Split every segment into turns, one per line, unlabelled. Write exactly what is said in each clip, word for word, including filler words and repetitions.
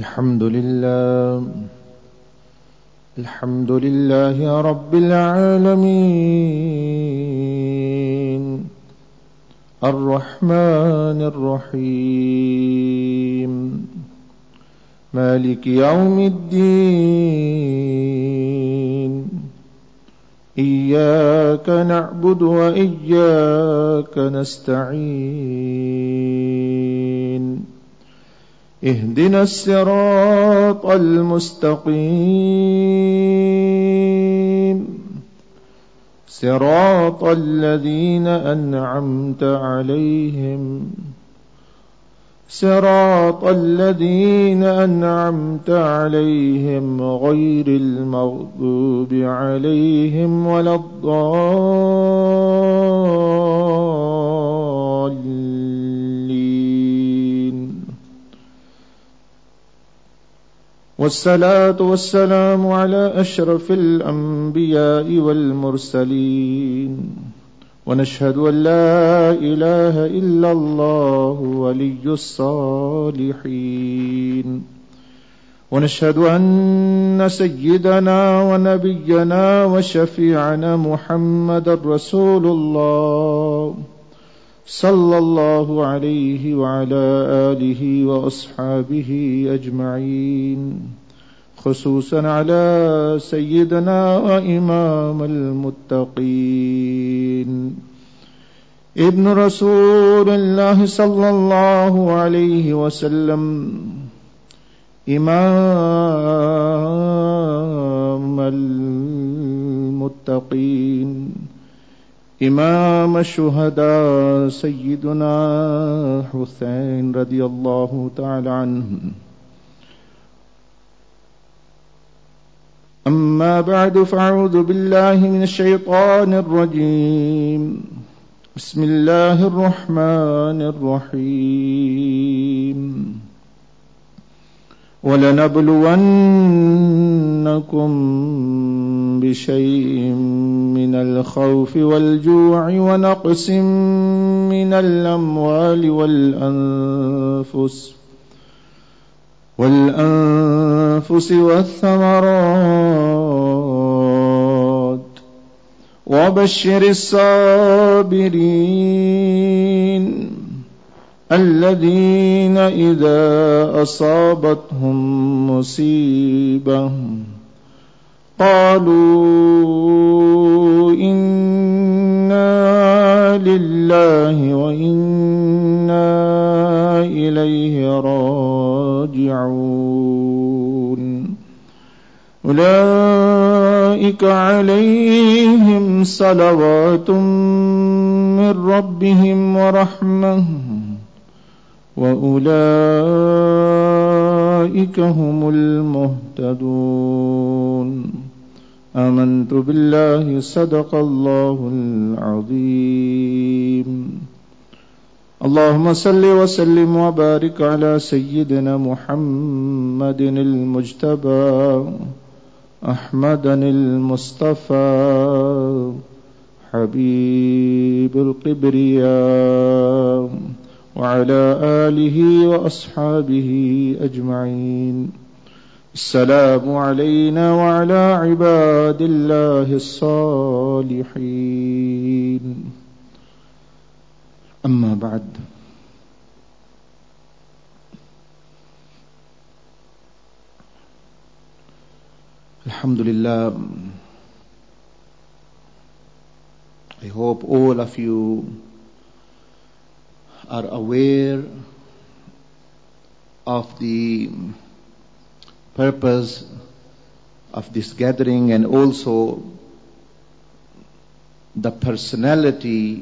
الحمد لله الحمد لله رب العالمين الرحمن الرحيم مالك يوم الدين إياك نعبد وإياك نستعين اهدنا الصراط المستقيم صراط الذين أنعمت عليهم صراط الذين أنعمت عليهم غير المغضوب عليهم ولا الضالين والصلاة والسلام على أشرف الأنبياء والمرسلين ونشهد أن لا إله إلا الله ولي الصالحين ونشهد أن سيدنا ونبينا وشفيعنا محمد رسول الله صلى الله عليه وعلى آله وأصحابه أجمعين خصوصا على سيدنا وإمام المتقين ابن رسول الله صلى الله عليه وسلم إمام المتقين إمام الشهداء سيدنا حسين رضي الله تعالى عنه. أما بعد فأعوذ بالله من الشيطان الرجيم. بسم الله الرحمن الرحيم. ولنبلونكم بشيء من الخوف والجوع ونقص من الأموال والأنفس والأنفس والثمرات وبشر الصابرين الذين إذا أصابتهم مصيبة قالوا إنا لله وإنا إليه راجعون أولئك عليهم صلوات من ربهم ورحمة وأولئك هم المهتدون. آمنت بالله صدق الله العظيم. اللهم صل وسلم وبارك على سيدنا محمد المجتبى أحمد المصطفى حبيب القبرياء وعلى آله وأصحابه أجمعين. السلام علينا وعلى عباد الله الصالحين. أما بعد، Alhamdulillah, I hope all of you are aware of the purpose of this gathering and also the personality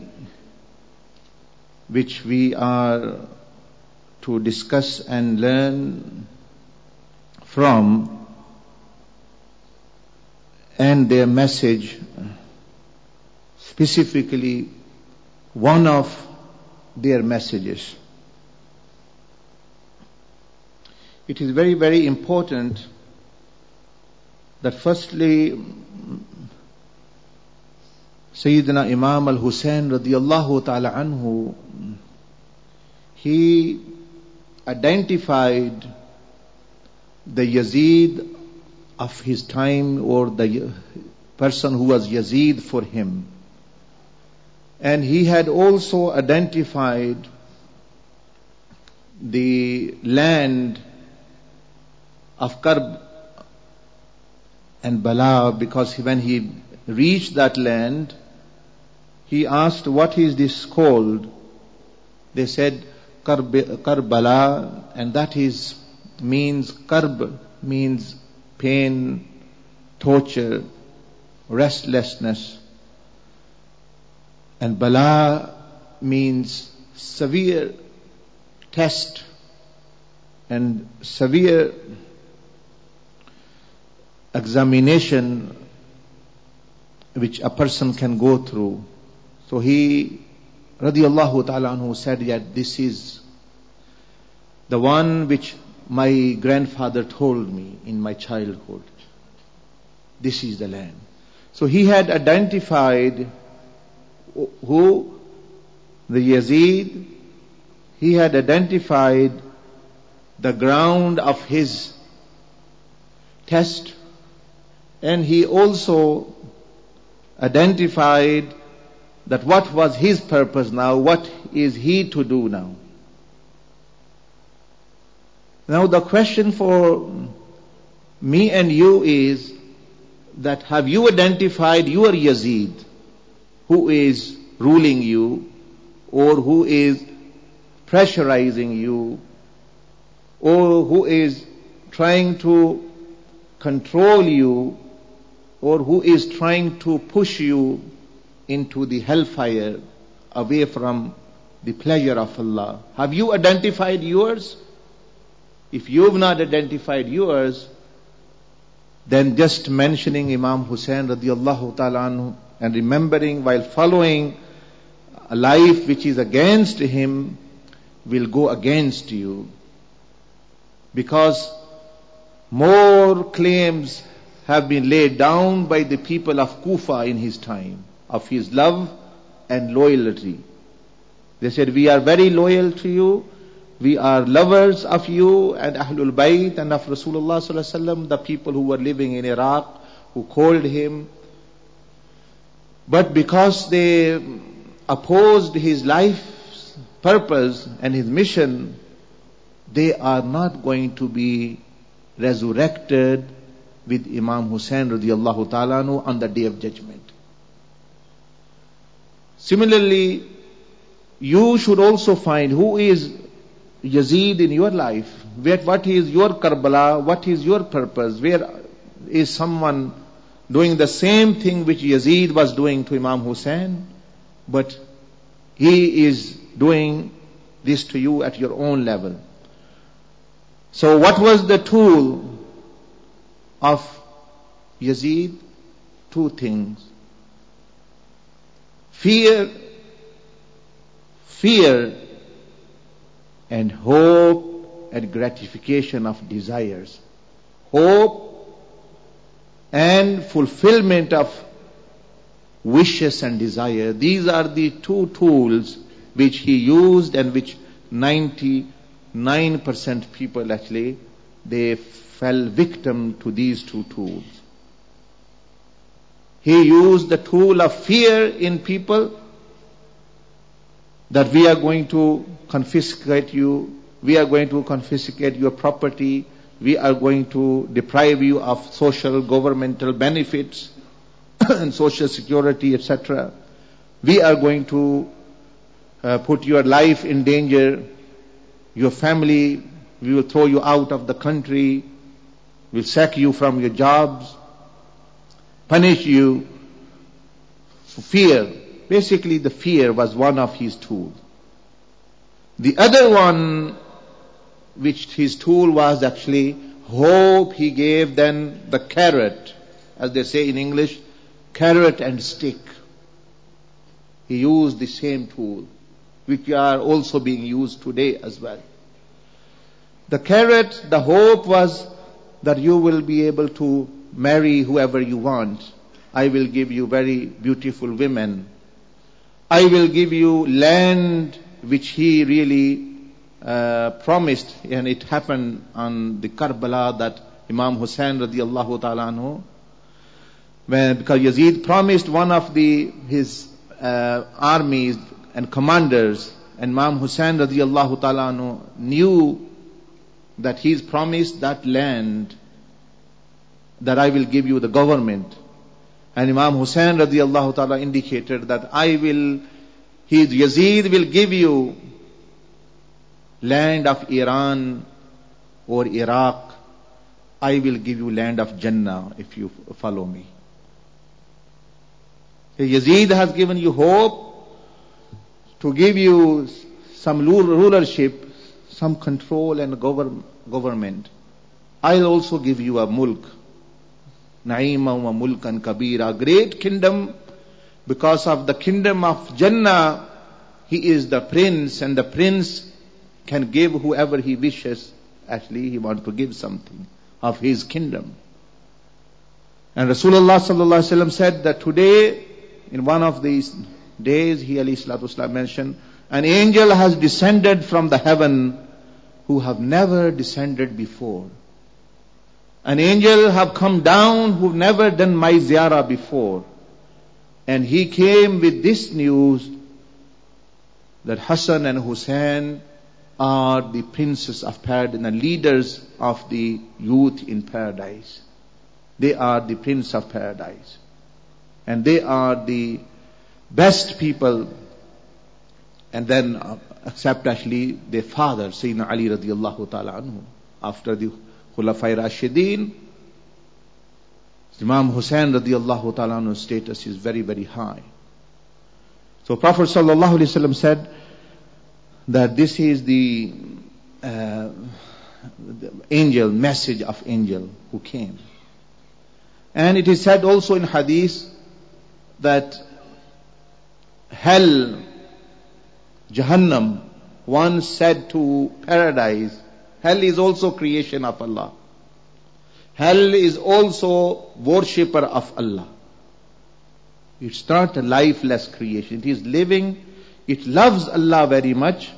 which we are to discuss and learn from, and their message, specifically one of their messages. It is very, very important that firstly Sayyidina Imam al-Hussein radiyallahu ta'ala anhu, he identified the Yazid of his time, or the person who was Yazid for him. And he had also identified the land of Karb and Bala, because when he reached that land, he asked, what is this called? They said, Karb, Karbala, and that is, means, Karb means pain, torture, restlessness. And Bala means severe test and severe examination which a person can go through. So he, radiallahu ta'ala anhu, said that this is the one which my grandfather told me in my childhood. This is the land. So he had identified who? The Yazid. He had identified the ground of his test, and he also identified that what was his purpose now, what is he to do now. Now the question for me and you is that, have you identified your Yazid who is ruling you, or who is pressurizing you, or who is trying to control you, or who is trying to push you into the hellfire, away from the pleasure of Allah? Have you identified yours? If you've not identified yours, then just mentioning Imam Hussain radiallahu ta'ala anhu and remembering while following a life which is against him will go against you. Because more claims have been laid down by the people of Kufa in his time of his love and loyalty. They said, we are very loyal to you, we are lovers of you and Ahlul Bayt and of Rasulullah sallallahu alaihi wasallam, the people who were living in Iraq, who called him. But because they opposed his life's purpose and his mission, they are not going to be resurrected with Imam Hussain radiallahu ta'ala anhu on the Day of Judgment. Similarly, you should also find who is Yazid in your life. What is your Karbala? What is your purpose? Where is someone doing the same thing which Yazid was doing to Imam Hussain, but he is doing this to you at your own level? So what was the tool of Yazid? Two things. Fear, fear and hope and gratification of desires. Hope and fulfillment of wishes and desire. These are the two tools which he used, and which ninety-nine percent people actually, they fell victim to these two tools. He used the tool of fear in people, that we are going to confiscate you, we are going to confiscate your property, we are going to deprive you of social governmental benefits and social security, et cetera. We are going to uh, put your life in danger, your family, we will throw you out of the country, we'll sack you from your jobs, punish you. Fear. Basically, the fear was one of his tools. The other one, which his tool was actually hope, he gave then the carrot, as they say in English, carrot and stick. He used the same tool, which are also being used today as well. The carrot, the hope was that you will be able to marry whoever you want. I will give you very beautiful women. I will give you land which he really uh, promised, and it happened on the Karbala, that Imam Hussain radiallahu ta'ala anhu, when, because Yazid promised one of the his uh, armies and commanders, and Imam Hussain radiallahu ta'ala anhu knew that he's promised that land, that I will give you the government. And Imam Hussain radiallahu ta'ala indicated that I will, his Yazid will give you land of Iran or Iraq. I will give you land of Jannah if you follow me. Yazid has given you hope to give you some rulership, some control and govern, government. I'll also give you a mulk. Na'ima wa mulkan kabira, a great kingdom. Because of the kingdom of Jannah, he is the prince, and the prince can give whoever he wishes. Actually, he wants to give something of his kingdom. And Rasulullah sallallahu alaihi wasallam said that today, in one of these days, he alayhi salatu wasallam mentioned, an angel has descended from the heaven who have never descended before. An angel have come down who've never done my ziyarah before. And he came with this news that Hassan and Hussein are the princes of paradise and the leaders of the youth in paradise. They are the prince of paradise. And they are the best people. And then uh, except actually their father, Sayyidina Ali radiallahu ta'ala anhu. After the Khulafai Rashidin, Imam Hussain radiallahu ta'ala anhu's status is very, very high. So Prophet sallallahu alaihi wasallam said that this is the, uh, the angel, message of angel who came. And it is said also in hadith that hell, Jahannam, once said to paradise, hell is also creation of Allah. Hell is also worshipper of Allah. It's not a lifeless creation. It is living. It loves Allah very much.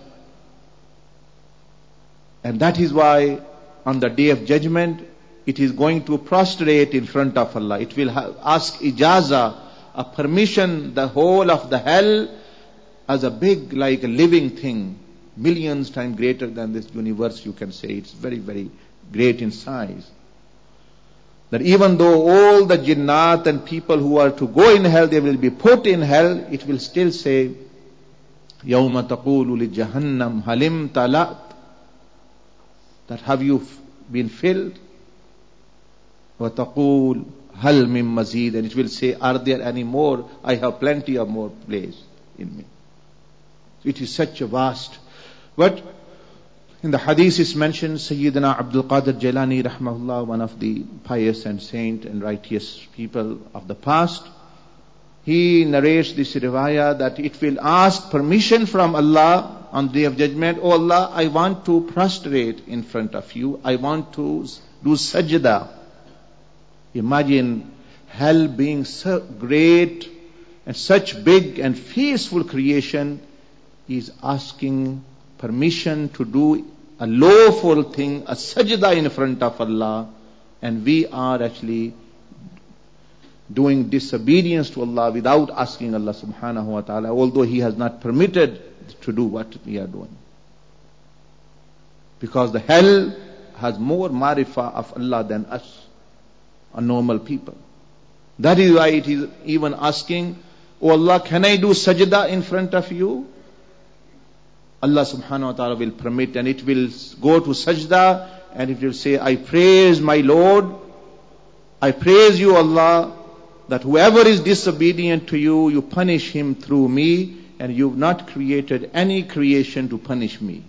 And that is why on the day of judgment, it is going to prostrate in front of Allah. It will ask ijaza, a permission, the whole of the hell as a big, like a living thing, millions times greater than this universe, you can say. It's very, very great in size. That even though all the jinnat and people who are to go in hell, they will be put in hell, it will still say, يَوْمَ تَقُولُ لِجَهَنَّمْ هَلِمْ تَلَأْتْ, that have you been filled? وَتَقُولُ هَلْ مِن مَزِيدٍ, and it will say, are there any more? I have plenty of more place in me. It is such a vast. But in the hadith is mentioned, Sayyidina Abdul Qadir Jailani rahmahullah, one of the pious and saint and righteous people of the past, he narrates this riwayah that it will ask permission from Allah on the day of judgment. Oh Allah, I want to prostrate in front of you. I want to do sajda. Imagine hell being so great and such big and peaceful creation, is asking permission to do a lawful thing, a sajda in front of Allah, and we are actually doing disobedience to Allah without asking Allah subhanahu wa ta'ala, although He has not permitted to do what we are doing. Because the hell has more marifah of Allah than us, a normal people. That is why it is even asking, oh Allah, can I do sajda in front of you? Allah subhanahu wa ta'ala will permit, and it will go to sajda, and it will say, I praise my Lord, I praise you Allah, that whoever is disobedient to you, you punish him through me, and you've not created any creation to punish me.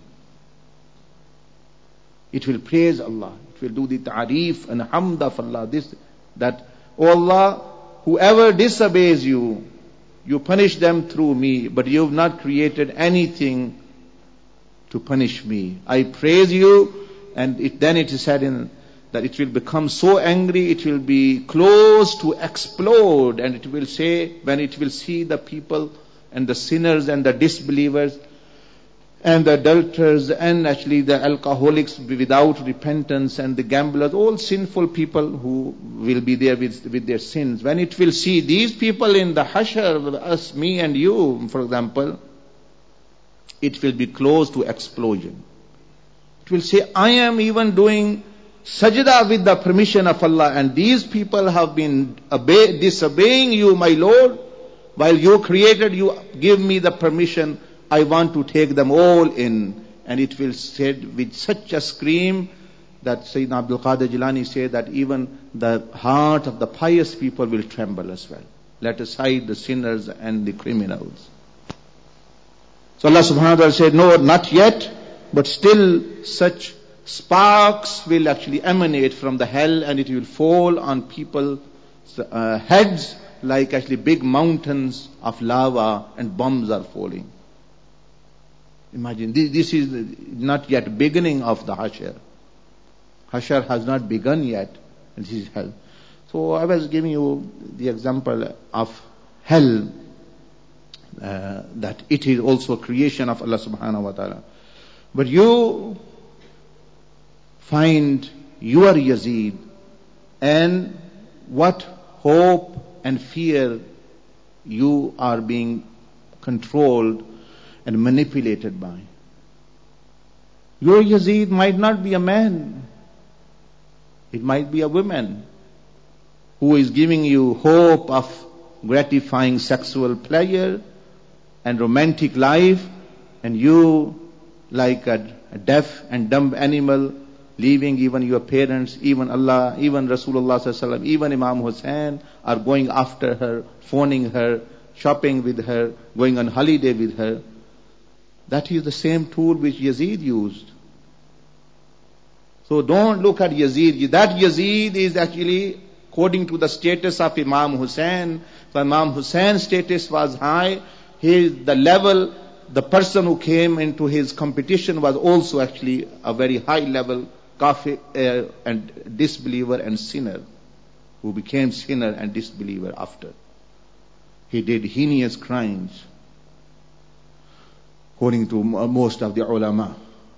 It will praise Allah. It will do the ta'arif and hamd of Allah. This, that, oh Allah, whoever disobeys you, you punish them through me, but you've not created anything to punish me. I praise you, and it, then it is said in that it will become so angry, it will be close to explode, and it will say, when it will see the people and the sinners and the disbelievers, and the adulterers, and actually the alcoholics without repentance, and the gamblers, all sinful people who will be there with, with their sins. When it will see these people in the hashar, us, me and you, for example, it will be close to explosion. It will say, I am even doing sajda with the permission of Allah, and these people have been obey, disobeying you, my Lord. While you created, you give me the permission. I want to take them all in. And it will said with such a scream that Sayyidina Abdul Qadir Jilani said that even the heart of the pious people will tremble as well. Let aside the sinners and the criminals. So Allah subhanahu wa ta'ala said, no, not yet, but still such sparks will actually emanate from the hell, and it will fall on people's uh, heads like actually big mountains of lava, and bombs are falling. Imagine, this, this is not yet beginning of the Hashar. Hashar has not begun yet. And this is hell. So I was giving you the example of hell, uh, that it is also a creation of Allah subhanahu wa ta'ala. But you find your Yazid, and what hope and fear you are being controlled and manipulated by. Your Yazid might not be a man. It might be a woman who is giving you hope of gratifying sexual pleasure and romantic life, and you, like a, a deaf and dumb animal, leaving even your parents, even Allah, even Rasulullah sallallahu alaihi wasallam, even Imam Hussain, are going after her, phoning her, shopping with her, going on holiday with her. That is the same tool which Yazid used. So don't look at Yazid. That Yazid is actually according to the status of Imam Hussain. So Imam Hussein's status was high. His, the level, the person who came into his competition was also actually a very high level kafir uh, and disbeliever and sinner, who became sinner and disbeliever after. He did heinous crimes, according to most of the ulama.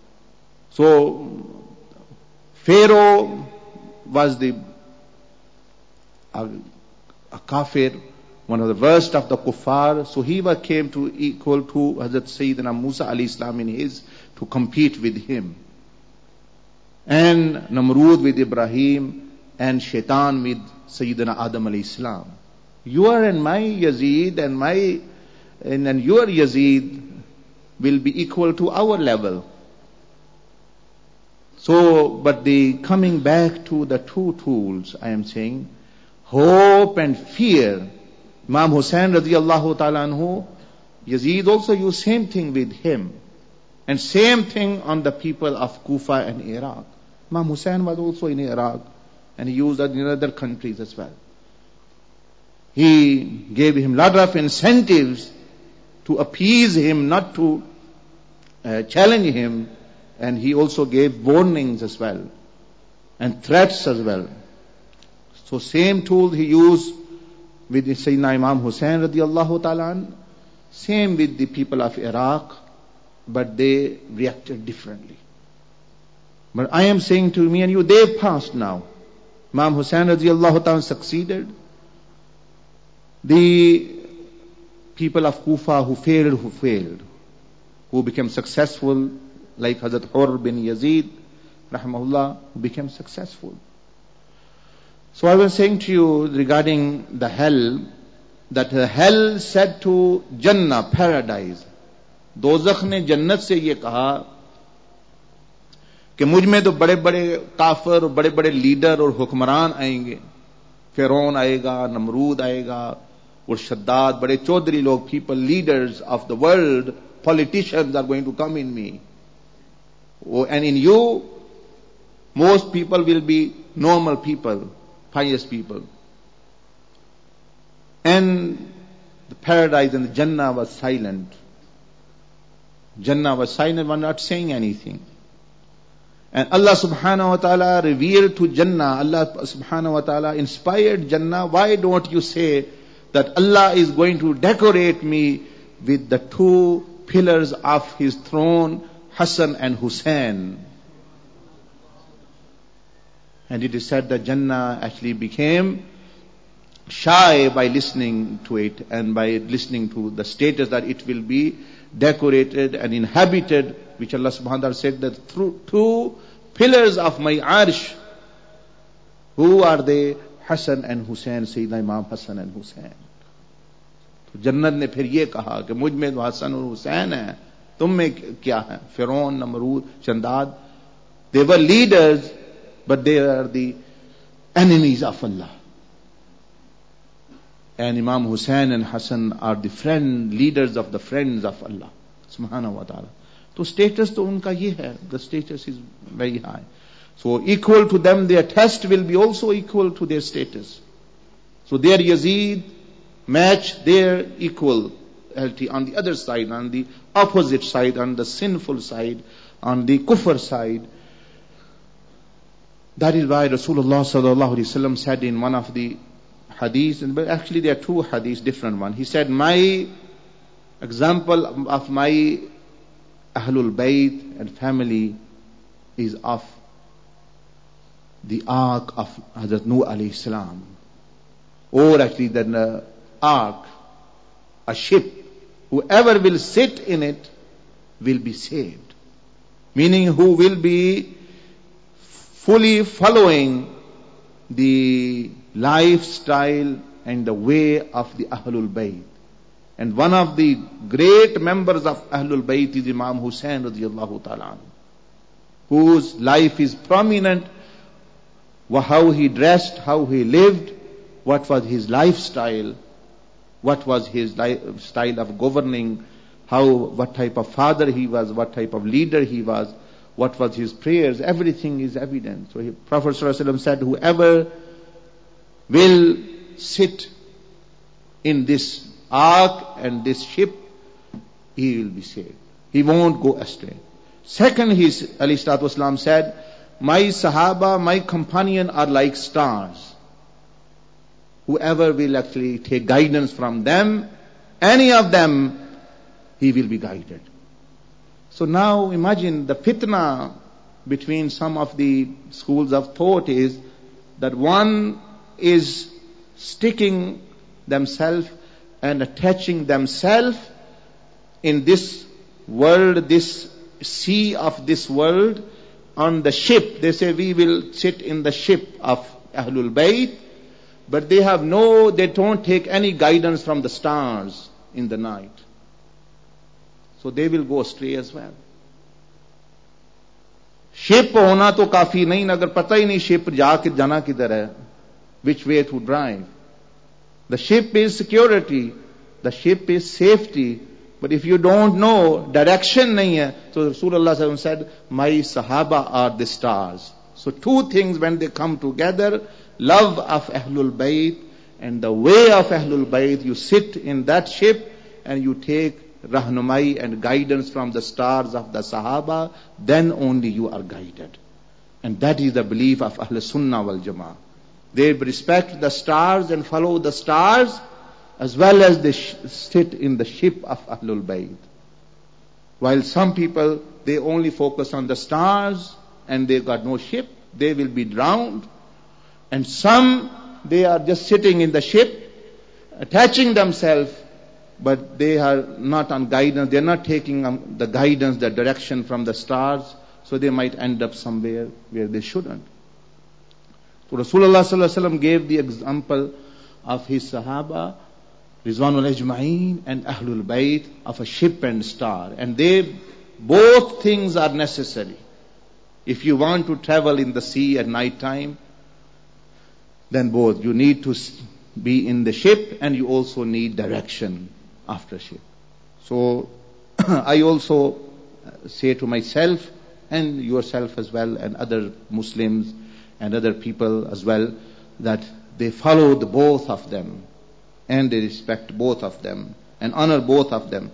So Pharaoh was the a, a kafir, one of the worst of the kuffar. So he was came to equal to Hazrat Sayyidina Musa alayhi salam in his, to compete with him. And Namrud with Ibrahim, and Shaitan with Sayyidina Adam alayhi salam. Your and my Yazid and my and, and your Yazid will be equal to our level. So, but the coming back to the two tools, I am saying, hope and fear. Imam Hussain radiallahu ta'ala anhu, Yazid also used same thing with him. And same thing on the people of Kufa and Iraq. Imam Hussain was also in Iraq, and he used it in other countries as well. He gave him a lot of incentives to appease him, not to uh, challenge him. And he also gave warnings as well, and threats as well. So same tool he used with Sayyidina Imam Hussain radiallahu ta'ala an, same with the people of Iraq, but they reacted differently. But I am saying to me and you, they've passed now. Imam Hussain radiallahu ta'ala succeeded. The people of Kufa who failed, who failed, who became successful, like Hazrat Hur bin Yazid, rahimahullah, who became successful. So I was saying to you regarding the hell, that the hell said to Jannah, paradise. दोज़ख ने जन्नत से ये कहा कि मुझ में तो बड़े बड़े काफिर और बड़े बड़े लीडर और हुक्मरान आएंगे. फिरौन आएगा, नमरूद आएगा, और शद्दाद, बड़े चौधरी लोग, people, leaders of the world, politicians are going to come in me. Oh, and in you, most people will be normal people, pious people. And the paradise and the Jannah was silent. Jannah was silent, was not saying anything. And Allah subhanahu wa ta'ala revealed to Jannah, Allah subhanahu wa ta'ala inspired Jannah, why don't you say that Allah is going to decorate me with the two pillars of his throne, Hassan and Hussein. And it is said that Jannah actually became shy by listening to it and by listening to the status that it will be decorated and inhabited, which Allah subhanahu wa ta'ala said that through two pillars of my arsh. Who are they? Hassan and Hussein, Sayyidina Imam Hassan and Hussein. तो जन्नत ने फिर ये कहा कि मुझ में तो हसन और हुसैन है, तुम में क्या है? फिरौन, Namrud, चंदाद. They were leaders, but they are the enemies of Allah. And Imam Hussein and Hassan are the friend, leaders of the friends of Allah subhanahu wa ta'ala. तो status तो उनका ये है, the status is very high. So equal to them, their test will be also equal to their status. So their Yazid match their equality on the other side, on the opposite side, on the sinful side, on the kufr side. That is why Rasulullah sallallahu alaihi wasallam said in one of the hadiths, but actually there are two hadiths, different one. He said, my example of my Ahlul Bayt and family is of the ark of Hazrat Nuh alayhi salam, or actually the ark, a ship. Whoever will sit in it will be saved. Meaning who will be fully following the lifestyle and the way of the Ahlul Bayt. And one of the great members of Ahlul Bayt is Imam Hussain radiyallahu ta'ala, whose life is prominent. How he dressed, how he lived, what was his lifestyle, what was his style of governing, how, what type of father he was, what type of leader he was, what was his prayers, everything is evident. So he, Prophet ﷺ said, whoever will sit in this ark and this ship, he will be saved. He won't go astray. Second, he alayhi salatu wasalam said, my Sahaba, my companion are like stars. Whoever will actually take guidance from them, any of them, he will be guided. So now imagine the fitna between some of the schools of thought is that one is sticking themselves and attaching themselves in this world, this sea of this world, on the ship. They say we will sit in the ship of Ahlul Bayt, but they have no, they don't take any guidance from the stars in the night. So they will go astray as well. Ship होना तो काफी नहीं, अगर पता ही नहीं ship जाके जाना किधर है, which way to drive. The ship is security, the ship is safety, but if you don't know, direction nahi hai. So Rasulullah said, my Sahaba are the stars. So two things when they come together, love of Ahlul Bayt and the way of Ahlul Bayt, you sit in that ship and you take rahnumai and guidance from the stars of the Sahaba, then only you are guided. And that is the belief of Ahl Sunnah wal Jama'ah. They respect the stars and follow the stars, as well as they sh- sit in the ship of Ahlul Bayt. While some people, they only focus on the stars and they got no ship, they will be drowned. And some, they are just sitting in the ship, attaching themselves, but they are not on guidance, they are not taking um, the guidance, the direction from the stars, so they might end up somewhere where they shouldn't. So Rasulullah sallallahu alaihi wasallam gave the example of his Sahaba, Rizwanul Ajma'een and Ahlul Bayt, of a ship and star. And they, both things are necessary. If you want to travel in the sea at night time, then both. You need to be in the ship and you also need direction after ship. So I also say to myself and yourself as well and other Muslims and other people as well, that they follow the both of them and they respect both of them and honor both of them.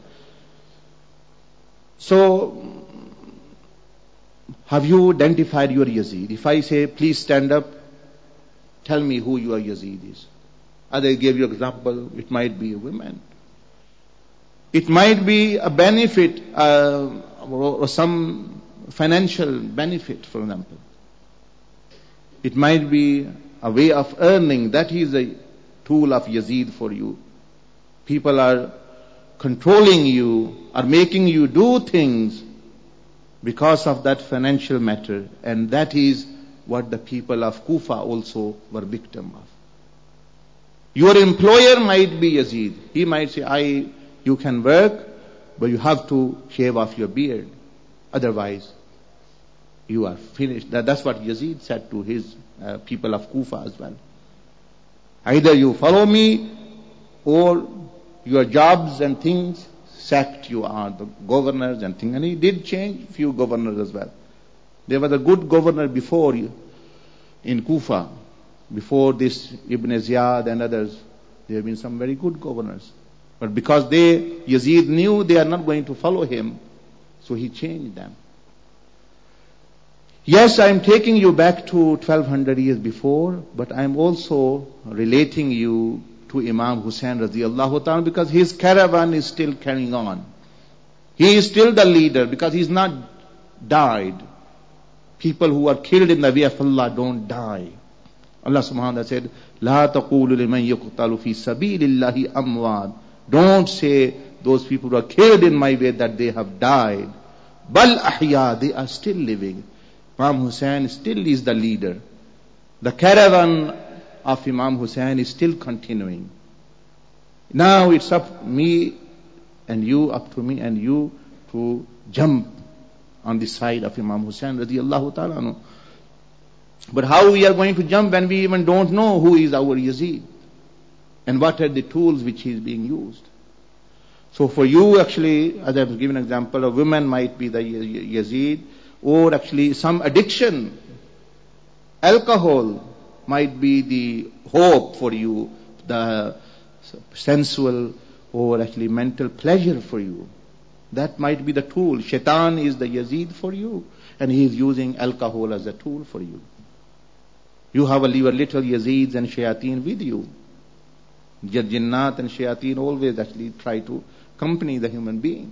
So have you identified your Yazid? If I say, please stand up, tell me who your Yazid is. Others gave you example, it might be a woman. It might be a benefit, uh, or some financial benefit, for example. It might be a way of earning. That is a tool of Yazid for you. People are controlling you, are making you do things because of that financial matter. And that is what the people of Kufa also were victim of. Your employer might be Yazid. He might say, I, you can work, but you have to shave off your beard. Otherwise, you are finished. That, that's what Yazid said to his uh, people of Kufa as well. Either you follow me, or your jobs and things, sacked you are the governors and things. And he did change few governors as well. There was a good governor before you in Kufa. Before this Ibn Ziyad and others, there have been some very good governors. But because they, Yazid knew they are not going to follow him, so he changed them. Yes, I am taking you back to twelve hundred years before, but I am also relating you to Imam Hussain radiallahu ta'ala, because his caravan is still carrying on. He is still the leader because he is not died. People who are killed in the way of Allah don't die. Allah subhanahu wa ta'ala said, La taqulu liman yuqtalu fi sabilillahi amwad. Don't say those people who are killed in my way that they have died. Bal ahya, they are still living. Imam Hussain still is the leader. The caravan of Imam Hussain is still continuing. Now it's up me and you, up to me and you to jump on the side of Imam Hussain radiallahu ta'ala anhu. But how we are going to jump when we even don't know who is our Yazid and what are the tools which is being used. So for you actually, as I have given an example, a woman might be the Yazid, or actually some addiction. Alcohol might be the hope for you, the sensual or actually mental pleasure for you. That might be the tool. Shaitan is the Yazid for you, and he is using alcohol as a tool for you. You have a your little Yazids and Shayateen with you. Your Jinnat and Shayateen always actually try to accompany the human being.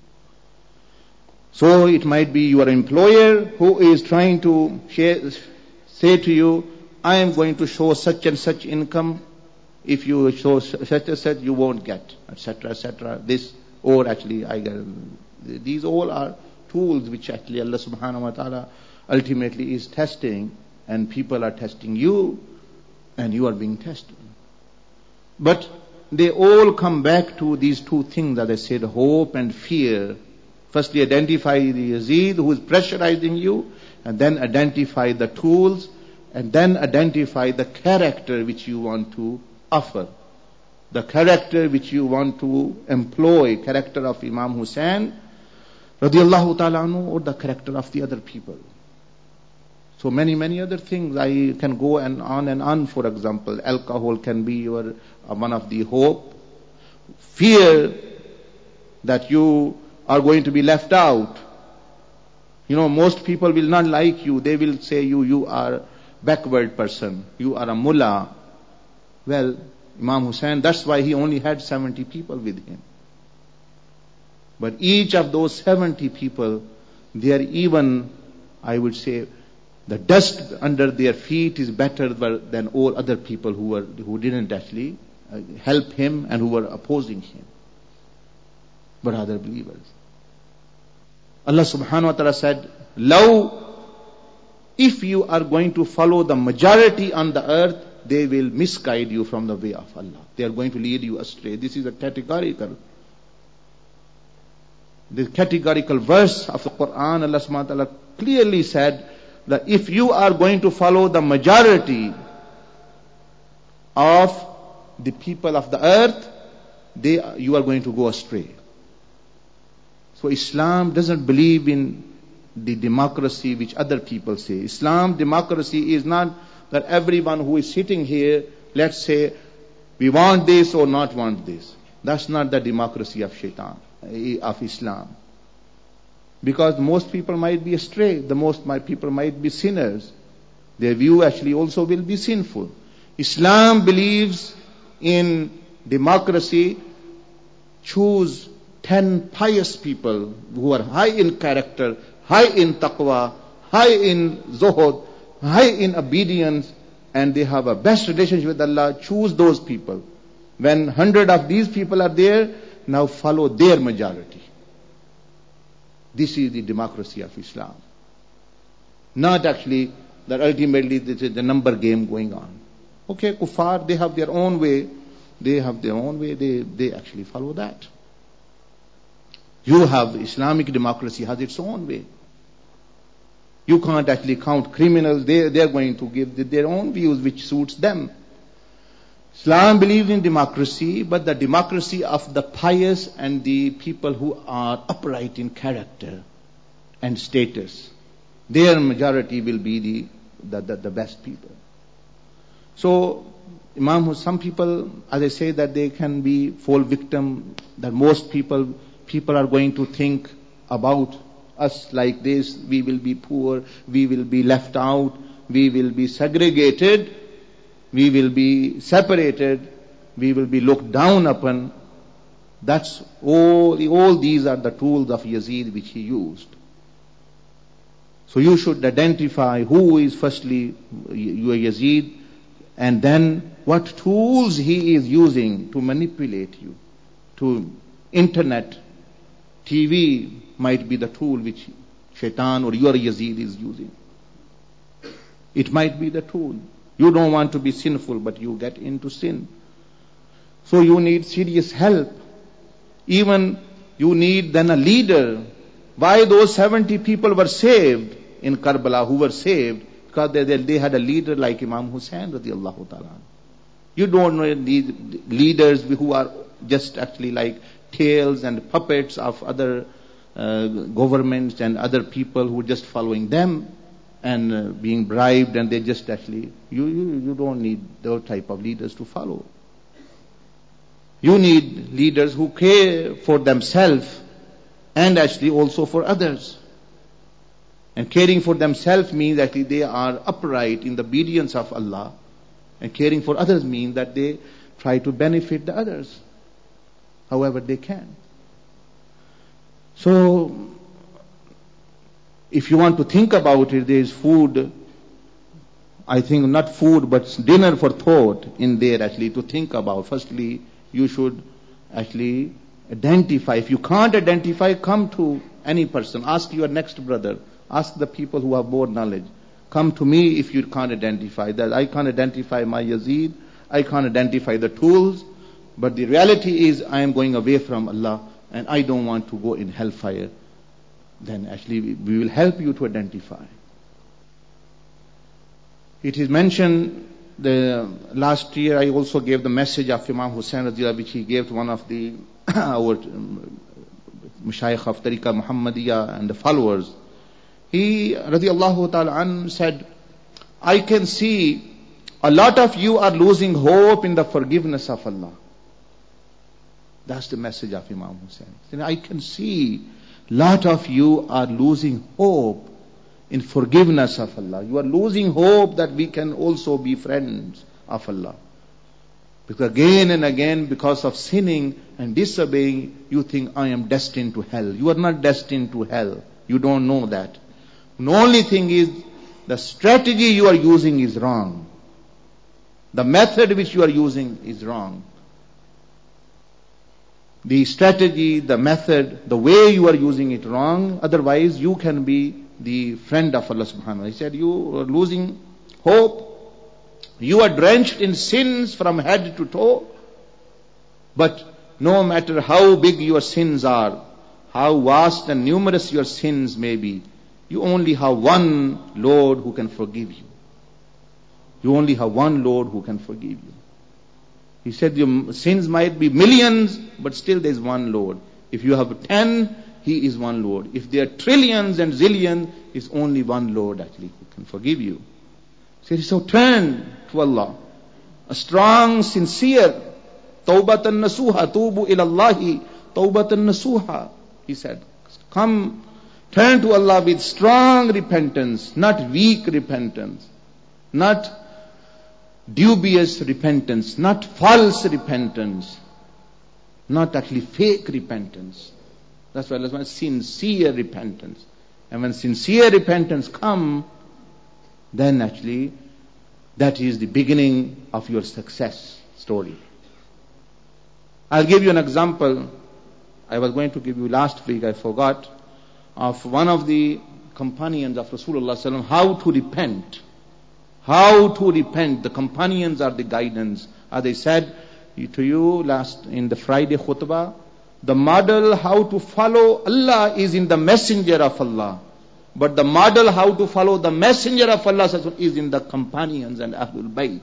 So it might be your employer who is trying to share, say to you, I am going to show such and such income. If you show such and such, you won't get, et cetera, et cetera. This, or actually, I get, these all are tools which actually Allah subhanahu wa ta'ala ultimately is testing, and people are testing you, and you are being tested. But they all come back to these two things, as I said, hope and fear. Firstly, identify the Yazid who is pressurizing you, and then identify the tools, and then identify the character which you want to offer. The character which you want to employ, character of Imam Hussain, radiallahu ta'ala anhu, or the character of the other people. So many, many other things. I can go and on and on. For example, alcohol can be your uh, one of the hope. Fear that you are going to be left out. You know, most people will not like you. They will say you, you are backward person. You are a mullah. Well, Imam Hussain, that's why he only had seventy people with him. But each of those seventy people, they are even, I would say, the dust under their feet is better than all other people who were who didn't actually uh, help him and who were opposing him. But other believers. Allah subhanahu wa ta'ala said, Law, if you are going to follow the majority on the earth, they will misguide you from the way of Allah. They are going to lead you astray. This is a categorical. The categorical verse of the Quran, Allah subhanahu wa ta'ala clearly said that if you are going to follow the majority of the people of the earth, they, you are going to go astray. So Islam doesn't believe in the democracy which other people say. Islam democracy is not that everyone who is sitting here, let's say, we want this or not want this. That's not the democracy of Shaitan, of Islam. Because most people might be astray, the most my people might be sinners. Their view actually also will be sinful. Islam believes in democracy. Choose ten pious people who are high in character, high in taqwa, high in zuhud, high in obedience, and they have a best relationship with Allah, choose those people. When hundred of these people are there, now follow their majority. This is the democracy of Islam. Not actually that ultimately this is the number game going on. Okay, kuffar, they have their own way. They have their own way. They, they actually follow that. You have Islamic democracy has its own way. You can't actually count criminals. They, they're going to give their own views which suits them. Islam believes in democracy, but the democracy of the pious and the people who are upright in character and status. Their majority will be the, the, the, the best people. So, Imam, some people, as I say, that they can be fall victim, that most people, people are going to think about us like this, we will be poor, we will be left out, we will be segregated, we will be separated, we will be looked down upon. That's all, all these are the tools of Yazid which he used. So you should identify who is firstly your Yazid, and then what tools he is using to manipulate you. To internet, T V might be the tool which Shaitan or your Yazid is using. It might be the tool. You don't want to be sinful, but you get into sin. So you need serious help. Even you need then a leader. Why those seventy people were saved in Karbala, who were saved? Because they, they, they had a leader like Imam Hussain radiallahu ta'ala. You don't need leaders who are just actually like tails and puppets of other uh, governments and other people who are just following them and uh, being bribed, and they just actually, you, you, you don't need those type of leaders to follow. You need leaders who care for themselves and actually also for others. And caring for themselves means that they are upright in the obedience of Allah. And caring for others means that they try to benefit the others however they can. So, if you want to think about it, there is food, I think not food, but dinner for thought in there actually to think about. Firstly, you should actually identify. If you can't identify, come to any person. Ask your next brother. Ask the people who have more knowledge. Come to me if you can't identify that. I can't identify my Yazid. I can't identify the tools. But the reality is I am going away from Allah and I don't want to go in hellfire. Then actually we will help you to identify. It is mentioned the last year I also gave the message of Imam Hussain radiallahu, which he gave to one of the our um, Mashayikh of Tariqa Muhammadiyah and the followers. He radiallahu ta'ala an said, I can see a lot of you are losing hope in the forgiveness of Allah. That's the message of Imam Hussain. I can see a lot of you are losing hope in forgiveness of Allah. You are losing hope that we can also be friends of Allah. Because again and again, because of sinning and disobeying, you think I am destined to hell. You are not destined to hell. You don't know that. The only thing is, the strategy you are using is wrong. The method which you are using is wrong. The strategy, the method, the way you are using it wrong, otherwise you can be the friend of Allah subhanahu wa ta'ala. He said, you are losing hope. You are drenched in sins from head to toe. But no matter how big your sins are, how vast and numerous your sins may be, you only have one Lord who can forgive you. You only have one Lord who can forgive you. He said your sins might be millions, but still there is one Lord. If you have ten, He is one Lord. If there are trillions and zillions, it's only one Lord actually who can forgive you. He said, so turn to Allah. A strong, sincere, tawbatan nasuha, tubu ilallahi, tawbatan nasuha. He said, come, turn to Allah with strong repentance, not weak repentance, not dubious repentance, not false repentance, not actually fake repentance. That's why Allah wants sincere repentance. And when sincere repentance come, then actually that is the beginning of your success story. I'll give you an example. I was going to give you last week, I forgot, of one of the companions of Rasulullah sallallahu alaihi wasallam, how to repent. How to repent. The companions are the guidance. As I said to you last in the Friday khutbah, the model how to follow Allah is in the messenger of Allah. But the model how to follow the messenger of Allah is in the companions and Ahlul Bayt.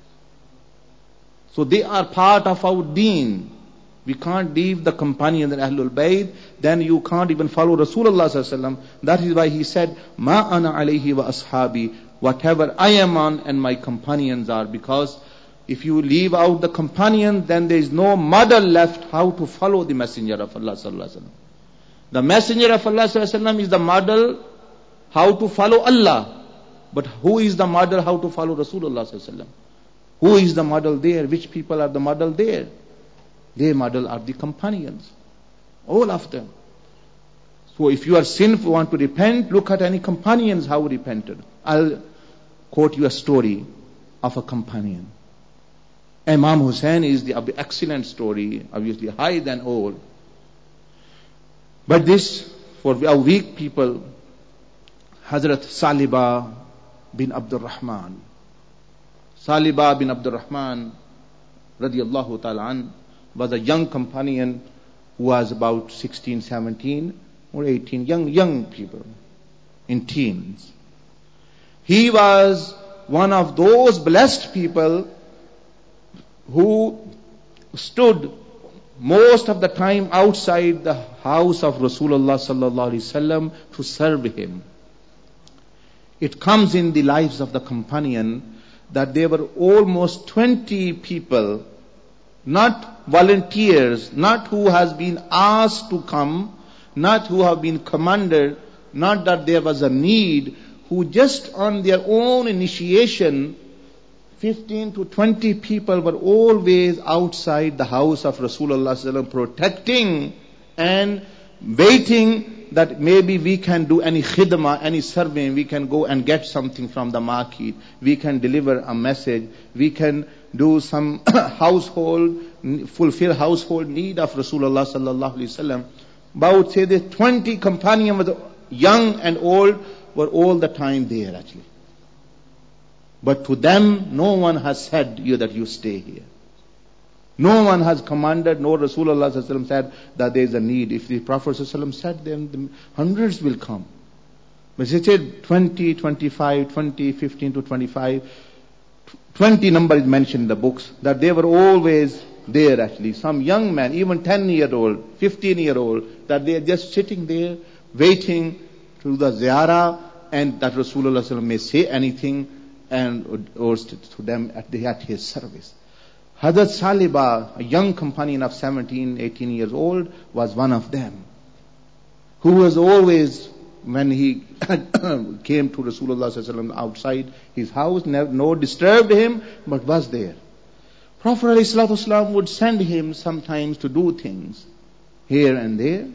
So they are part of our deen. We can't leave the companions and Ahlul Bayt, then you can't even follow Rasulullah sallallahu alaihi wasallam. That is why he said, Ma ana alayhi wa ashabi, whatever I am on and my companions are. Because if you leave out the companion, then there is no model left how to follow the messenger of Allah sallallahu alaihi wasallam. The messenger of Allah sallallahu alaihi wasallam is the model how to follow Allah. But who is the model how to follow Rasulullah sallallahu alaihi wasallam? Who is the model there? Which people are the model there? Their model are the companions. All of them. So if you are sinful, want to repent, look at any companions how repented. I'll quote you a story of a companion. Imam Hussain is the excellent story, obviously high than all. But this, for our weak people, Hazrat Saliba bin Abdul Rahman. Saliba bin Abdul Rahman, radiyallahu ta'ala an, was a young companion who was about sixteen, seventeen or eighteen, young, young people in teens. He was one of those blessed people who stood most of the time outside the house of Rasulullah sallallahu alaihi wasallam to serve him. It comes in the lives of the companion that there were almost twenty people, not volunteers, not who has been asked to come, not who have been commanded, not that there was a need, who just on their own initiation, fifteen to twenty people were always outside the house of Rasulullah sallallahu alaihi wasallam, protecting and waiting that maybe we can do any khidmah, any serving, we can go and get something from the market, we can deliver a message, we can do some household, fulfill household need of Rasulullah sallallahu alaihi wasallam. About say the twenty companions, young and old, were all the time there actually. But to them, no one has said you that you stay here. No one has commanded, no Rasulullah sallallahu alaihi wasallam said that there is a need. If the Prophet sallallahu alaihi wasallam said, then the hundreds will come. But they said twenty, twenty-five, twenty, fifteen to twenty-five, twenty number is mentioned in the books, that they were always there actually. Some young man, even ten year old, fifteen year old, that they are just sitting there waiting to the ziyarah and that Rasulullah sallallahu alaihi wasallam may say anything and or to them at, the, at his service. Hazrat Saliba, a young companion of seventeen, eighteen years old, was one of them, who was always, when he came to Rasulullah sallallahu alaihi wasallam outside his house, never, no disturbed him, but was there. Prophet sallallahu alaihi wasallam would send him sometimes to do things here and there.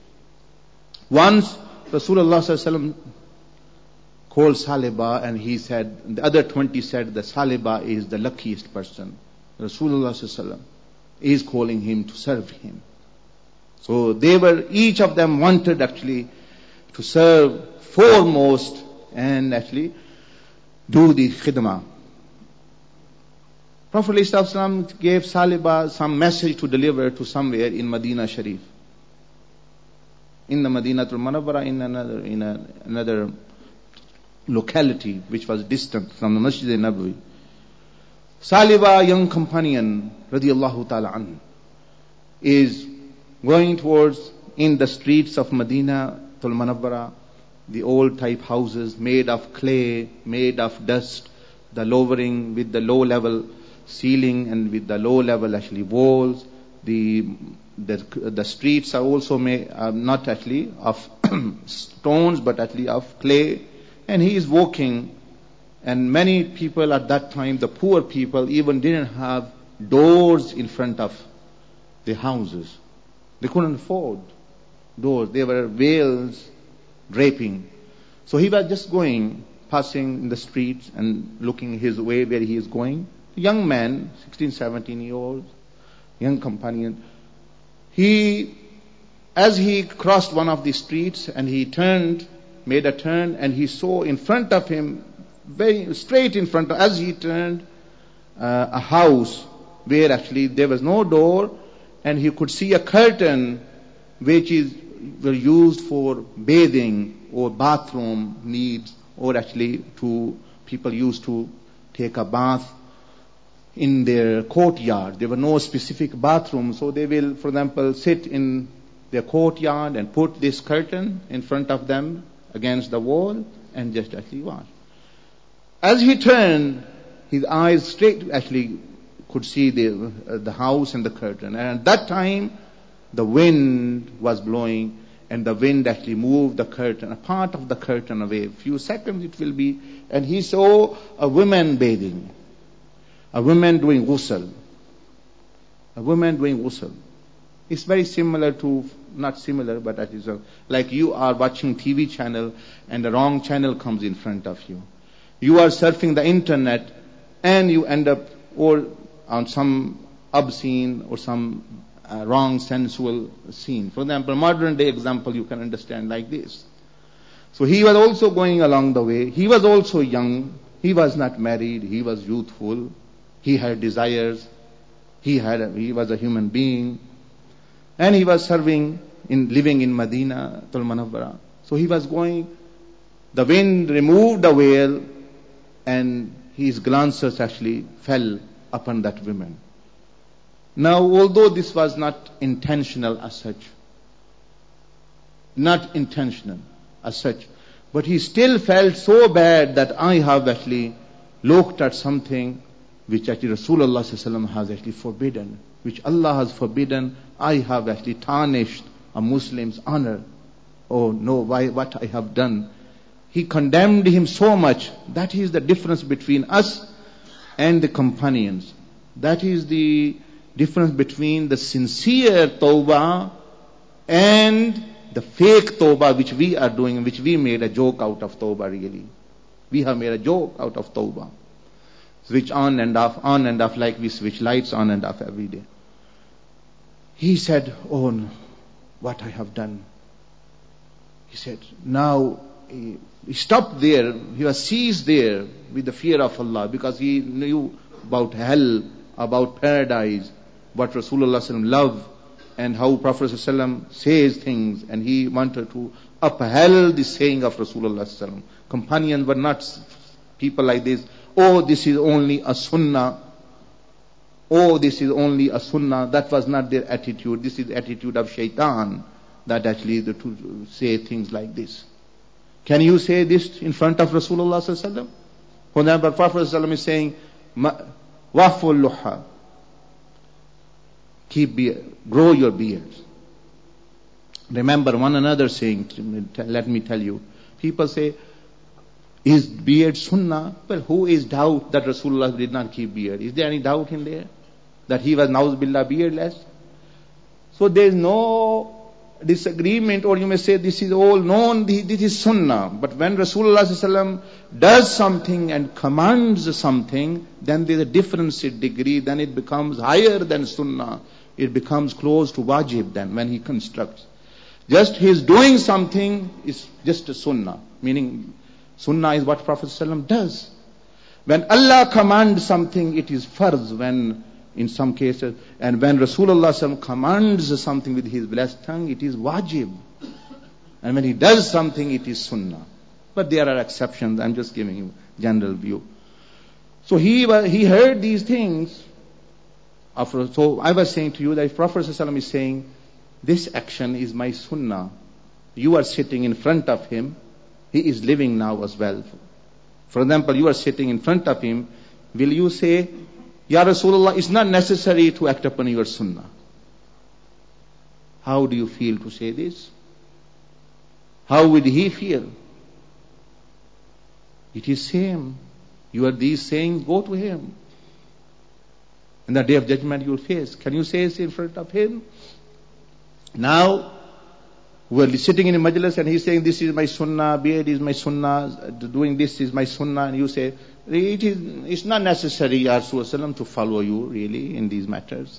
Once Rasulullah sallallahu alaihi wasallam called Saliba and he said, the other twenty said that Saliba is the luckiest person. Rasulullah sallallahu alaihi wasallam is calling him to serve him. So they were, each of them wanted actually to serve foremost and actually do the khidmah. Prophet ﷺ gave Saliba some message to deliver to somewhere in Medina Sharif. In the Madinatul Munawwara, in another, in a, another locality which was distant from the Masjid al-Nabawi. Saliba, young companion, radiyallahu ta'ala anhu, is going towards in the streets of Medina Tul Munawwara, the old type houses made of clay, made of dust, the lowering with the low level ceiling and with the low level actually walls. The the, the streets are also made, uh, not actually of stones but actually of clay. And he is walking, and many people at that time, the poor people, even didn't have doors in front of the houses. They couldn't afford. doors. They were veils draping. So he was just going, passing in the streets and looking his way where he is going. A young man, sixteen, seventeen year old, young companion. He, as he crossed one of the streets and he turned, made a turn, and he saw in front of him, very straight in front of, as he turned, uh, a house where actually there was no door, and he could see a curtain which is were used for bathing or bathroom needs, or actually to people used to take a bath in their courtyard. There were no specific bathroom, so they will, for example, sit in their courtyard and put this curtain in front of them against the wall and just actually wash. As he turned, his eyes straight actually could see the uh, the house and the curtain. And at that time, the wind was blowing, and the wind actually moved the curtain, a part of the curtain away. A few seconds it will be, and he saw a woman bathing, a woman doing ghusl, a woman doing ghusl. It's very similar to, not similar, but that is a, like you are watching T V channel and the wrong channel comes in front of you. You are surfing the internet and you end up or on some obscene or some uh, wrong sensual scene. For example, modern day example you can understand like this. So he was also going along the way. He was also young. He was not married. He was youthful. He had desires. He had a, he was a human being. And he was serving in living in Medina, Tul Munawwara. So he was going, the wind removed the veil, and his glances actually fell upon that woman. Now, although this was not intentional as such, not intentional as such, but he still felt so bad that I have actually looked at something which actually Rasulullah sallallahu alaihi wasallam has actually forbidden, which Allah has forbidden. I have actually tarnished a Muslim's honor. Oh no, why, what I have done. He condemned him so much. That is the difference between us and the companions. That is the difference between the sincere tawbah and the fake tawbah which we are doing, which we made a joke out of tawbah really. We have made a joke out of tawbah. Switch on and off, on and off, like we switch lights on and off every day. He said, oh no, what I have done. He said, now, he, he stopped there, he was seized there with the fear of Allah, because he knew about hell, about paradise, what Rasulullah sallallahu alaihi wasallam loved, and how Prophet sallallahu alaihi wasallam says things, and he wanted to upheld the saying of Rasulullah sallallahu alaihi wasallam. Companions were not people like this. Oh, this is only a sunnah. Oh, this is only a sunnah. That was not their attitude. This is the attitude of shaitan, that actually the, to say things like this. Can you say this in front of Rasulullah sallallahu alaihi wasallam? Whenever Prophet sallallahu alaihi wasallam is saying, waful luha, keep beard, grow your beards. Remember one another saying, let me tell you, people say, is beard sunnah? Well, who is doubt that Rasulullah did not keep beard? Is there any doubt in there? That he was na'uz billah beardless? So there is no disagreement, or you may say this is all known, this is sunnah. But when Rasulullah sallallahu alaihi wasallam does something and commands something, then there is a difference in degree, then it becomes higher than sunnah. It becomes close to wajib then when he constructs. Just his doing something is just a sunnah, meaning sunnah is what Prophet sallallahu alaihi wasallam does. When Allah commands something, it is farz, when in some cases, and when Rasulullah sallallahu alaihi wasallam commands something with his blessed tongue, it is wajib. And when he does something, it is sunnah. But there are exceptions. I'm just giving you general view. So he he heard these things. After, so I was saying to you that if Prophet sallallahu alaihi wasallam is saying, this action is my sunnah, you are sitting in front of him, he is living now as well. For example, you are sitting in front of him, will you say, Ya Rasulullah, it's not necessary to act upon your sunnah? How do you feel to say this? How would he feel? It is same. You are these saying, go to him. In the day of judgment you will face. Can you say this in front of him? Now, who were sitting in a majlis and he's saying, this is my sunnah, beard is my sunnah, doing this is my sunnah, and you say, it is, it's not necessary, Ya Rasulullah, to follow you really in these matters.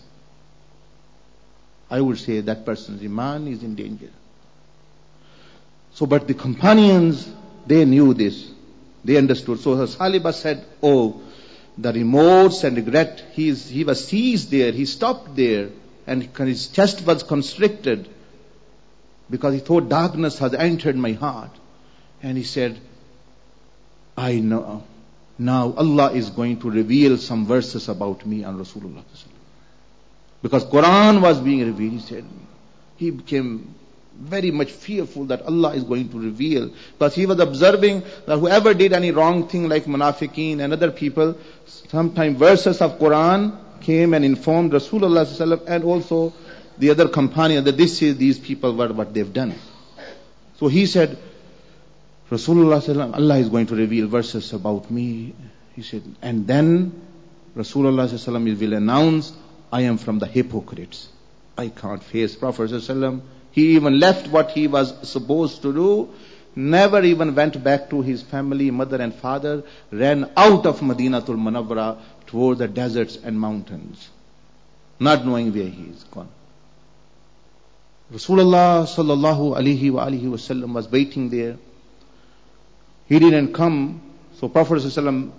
I would say that person's iman is in danger. So, but the companions, they knew this. They understood. So Saliba said, oh, the remorse and regret, he, is, he was seized there, he stopped there, and his chest was constricted, because he thought darkness has entered my heart. And he said, I know, now Allah is going to reveal some verses about me and Rasulullah. Because Quran was being revealed, he said, he became very much fearful that Allah is going to reveal. But he was observing that whoever did any wrong thing like Munafiqeen and other people, sometimes verses of Quran came and informed Rasulullah and also the other companion that this is, these people were what they've done. So he said, Rasulullah, Allah is going to reveal verses about me. He said, and then Rasulullah will announce, I am from the hypocrites. I can't face Prophet. He even left what he was supposed to do, never even went back to his family, mother and father, ran out of Madinatul Munawwara toward the deserts and mountains, not knowing where he is gone. Rasulullah sallallahu alaihi wa alihi wasallam was waiting there. He didn't come, so Prophet ﷺ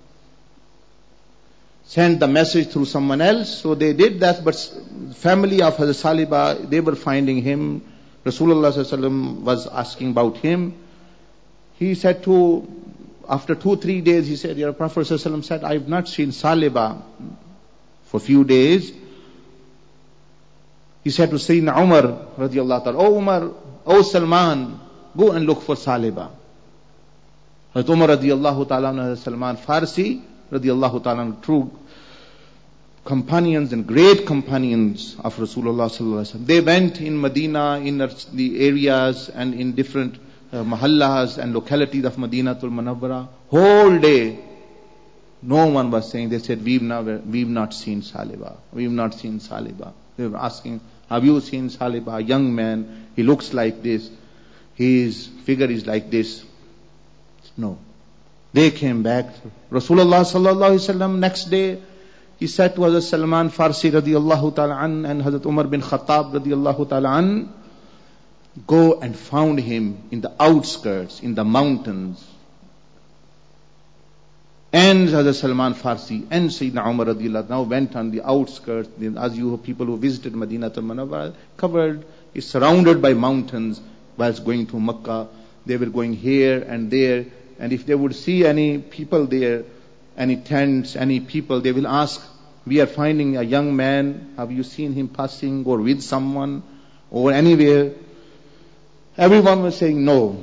sent the message through someone else. So they did that, but family of Hazrat Saliba, they were finding him. Rasulullah ﷺ was asking about him. He said to, after two, three days, he said, your Prophet ﷺ said, I have not seen Saliba for a few days. He said to Sayyidina Umar, radiallahu ta'ala, oh Umar, oh Salman, go and look for Saliba. Hazrat Umar radiallahu ta'ala, Salman Farsi, radiallahu ta'ala, true companions and great companions of Rasulullah sallallahu alaihi wasallam. They went in Medina, in the areas and in different uh, mahallas and localities of Madinatul Munawwara. Whole day, no one was saying, they said, we've never, we've not seen Saliba. We've not seen Saliba. They were asking, have you seen Saliba? A young man, he looks like this. His figure is like this. No. They came back. Rasulullah sallallahu alaihi wasallam next day, he said to Hazrat Salman Farsi radiallahu ta'ala an and Hazrat Umar bin Khattab radiallahu ta'ala an, go and found him in the outskirts, in the mountains. And Hazrat Salman Farsi and Sayyidina Umar radiallahu now went on the outskirts, as you people who visited Madinatul Munawwara, covered, is surrounded by mountains whilst going to Makkah. They were going here and there. And if they would see any people there, any tents, any people, they will ask, we are finding a young man, have you seen him passing or with someone or anywhere? Everyone was saying no.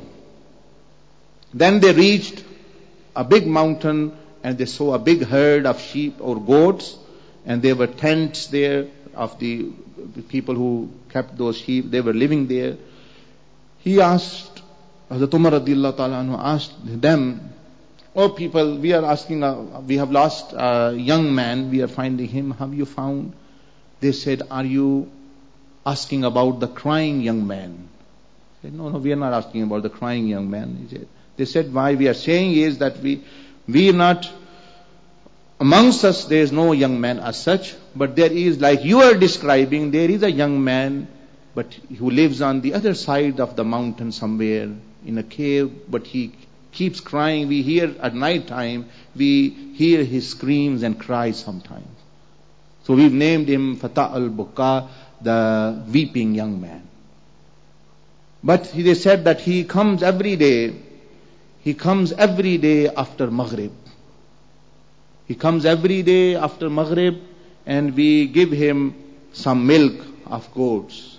Then they reached a big mountain and they saw a big herd of sheep or goats, and there were tents there of the people who kept those sheep. They were living there. He asked, Hazrat Umar radiallahu ta'ala anhu asked them, oh people, we are asking, uh, we have lost a young man, we are finding him, have you found? They said, are you asking about the crying young man? I said, no, no, we are not asking about the crying young man. He said, they said, why we are saying is that we, we are not, amongst us there is no young man as such, but there is, like you are describing, there is a young man, but who lives on the other side of the mountain somewhere, in a cave, but he keeps crying. We hear at night time, we hear his screams and cries sometimes. So we've named him Fatah al-Buka, the weeping young man. But they said that he comes every day, he comes every day after Maghrib. He comes every day after Maghrib and we give him some milk of goats.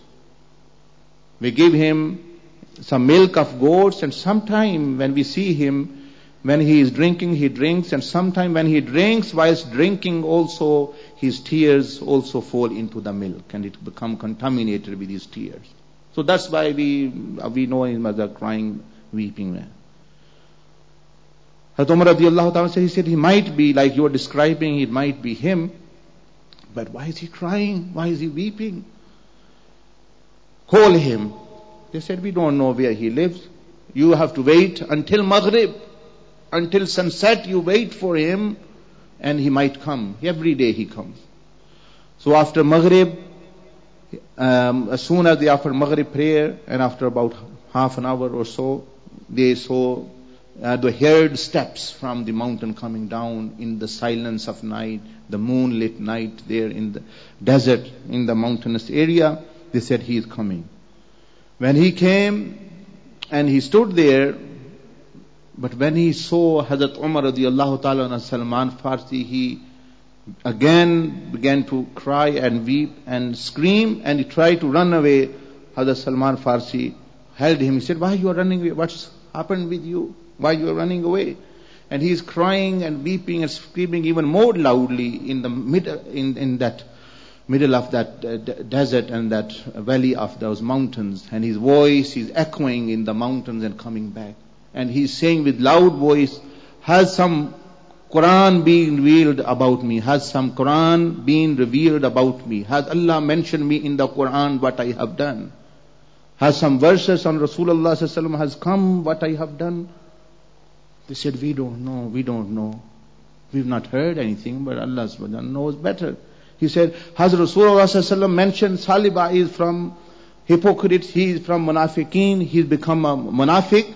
We give him some milk of goats, and sometime when we see him, when he is drinking, he drinks, and sometime when he drinks, whilst drinking also, his tears also fall into the milk, and it become contaminated with his tears. So that's why we we know him as a crying, weeping man. Hazrat Umar radiallahu ta'ala said, he said, he might be like you are describing, it might be him, but why is he crying? Why is he weeping? Call him. They said, we don't know where he lives. You have to wait until Maghrib. Until sunset, you wait for him and he might come. Every day he comes. So after Maghrib, um, as soon as they offered Maghrib prayer, and after about half an hour or so, they saw uh, the heard steps from the mountain coming down in the silence of night, the moonlit night there in the desert, in the mountainous area. They said, he is coming. When he came and he stood there, but when he saw Hazrat Umar radiallahu ta'ala and Salman Farsi, he again began to cry and weep and scream, and he tried to run away. Hazrat Salman Farsi held him. He said, why you are running away? What's happened with you? Why you are running away? And he is crying and weeping and screaming even more loudly in the middle, in, in that middle of that uh, d- desert and that valley of those mountains. And his voice is echoing in the mountains and coming back. And he's saying with loud voice, has some Quran been revealed about me? Has some Quran been revealed about me? Has Allah mentioned me in the Quran what I have done? Has some verses on Rasulullah sallallahu alaihi wasallam has come what I have done? They said, we don't know, we don't know. We've not heard anything, but Allah subhanahu wa ta'ala knows better. He said, has Rasulullah sallallahu alaihi wasallam mentioned Saliba is from hypocrites, he is from munafiqeen, he's become a munafiq?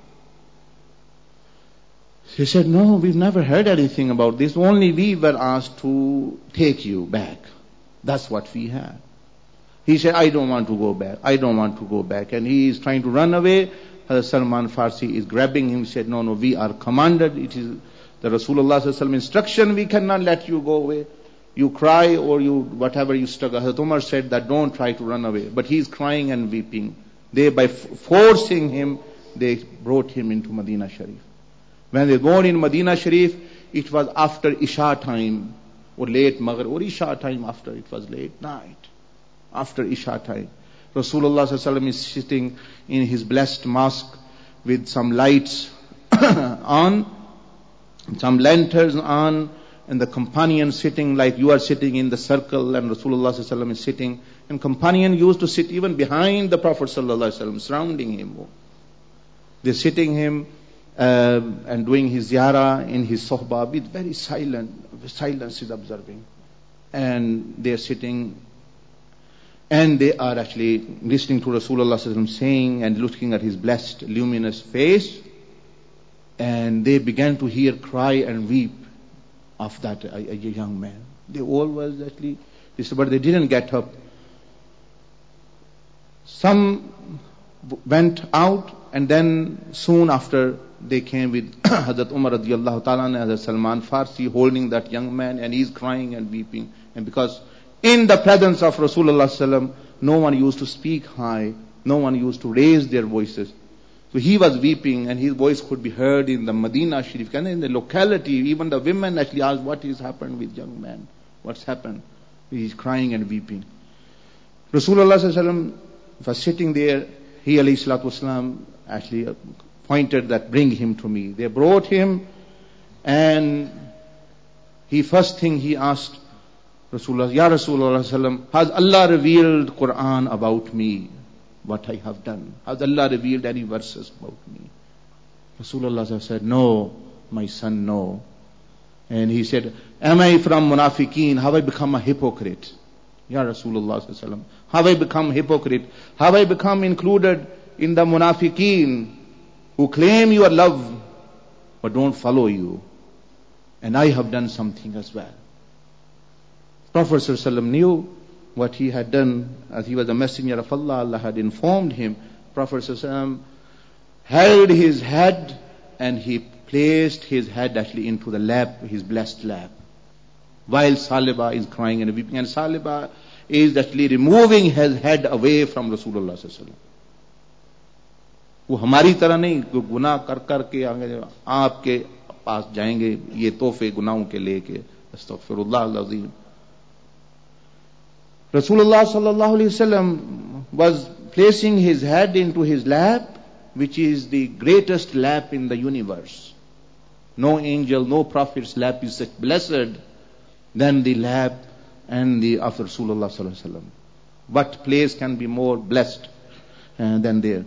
He said, no, we've never heard anything about this. Only we were asked to take you back. That's what we had. He said, I don't want to go back. I don't want to go back. And he is trying to run away. Hazrat Salman Farsi is grabbing him. He said, no, no, we are commanded. It is the Rasulullah sallallahu alaihi wasallam instruction. We cannot let you go away. You cry or you, whatever you struggle. Hazrat Umar said that don't try to run away. But he is crying and weeping. They, by forcing him, they brought him into Medina Sharif. When they born in Medina Sharif, it was after Isha time, or late Maghrib, or Isha time after, it was late night, after Isha time. Rasulullah sallallahu alaihi wasallam is sitting in his blessed mosque with some lights on, some lanterns on, and the companion sitting like you are sitting in the circle, and Rasulullah sallallahu alaihi wasallam is sitting, and companion used to sit even behind the Prophet sallallahu alaihi wasallam, surrounding him. They're sitting him, Uh, and doing his ziyarah in his sohbah with very silent, silence is observing. And they're sitting and they are actually listening to Rasulullah sallallahu alaihi wasallam saying and looking at his blessed, luminous face. And they began to hear cry and weep of that a, a young man. They all was actually, this, but they didn't get up. Some went out, and then soon after they came with Hazrat Umar radiallahu ta'ala and Hazrat Salman Farsi holding that young man, and he's crying and weeping. And because in the presence of Rasulullah sallallahu alaihi wasallam, no one used to speak high, no one used to raise their voices. So he was weeping, and his voice could be heard in the Medina Sharif, and in the locality. Even the women actually asked, what has happened with young man? What's happened? He's crying and weeping. Rasulullah sallallahu alaihi wasallam was sitting there. He alayhi salatu wasalam actually pointed that bring him to me. They brought him, and he first thing he asked Rasulullah, Ya Rasulullah sallam, has Allah revealed Quran about me, what I have done? Has Allah revealed any verses about me? Rasulullah said, no, my son, no. And he said, am I from munafiqeen? Have I become a hypocrite? Ya Rasulullah sallam, have I become hypocrite? Have I become included in the munafiqeen who claim your love but don't follow you? And I have done something as well. Prophet sallallahu alaihi wasallam knew what he had done, as he was a messenger of Allah. Allah had informed him. Prophet sallallahu alaihi wasallam held his head, and he placed his head actually into the lap, his blessed lap, while Saliba is crying and weeping. And Saliba is actually removing his head away from Rasulullah sallallahu alaihi wasallam. वो हमारी तरह नहीं गुनाह कर कर के आगे आपके पास जाएंगे ये तोहफे गुनाहों के लेके. अस्तगफिरुल्लाह अज़ीम. Rasulullah sallallahu alaihi wasallam was placing his head into his lap, which is the greatest lap in the universe. No angel, no prophet's lap is such blessed than the lap and the of Rasulullah sallallahu alaihi wasallam. What place can be more blessed and then there.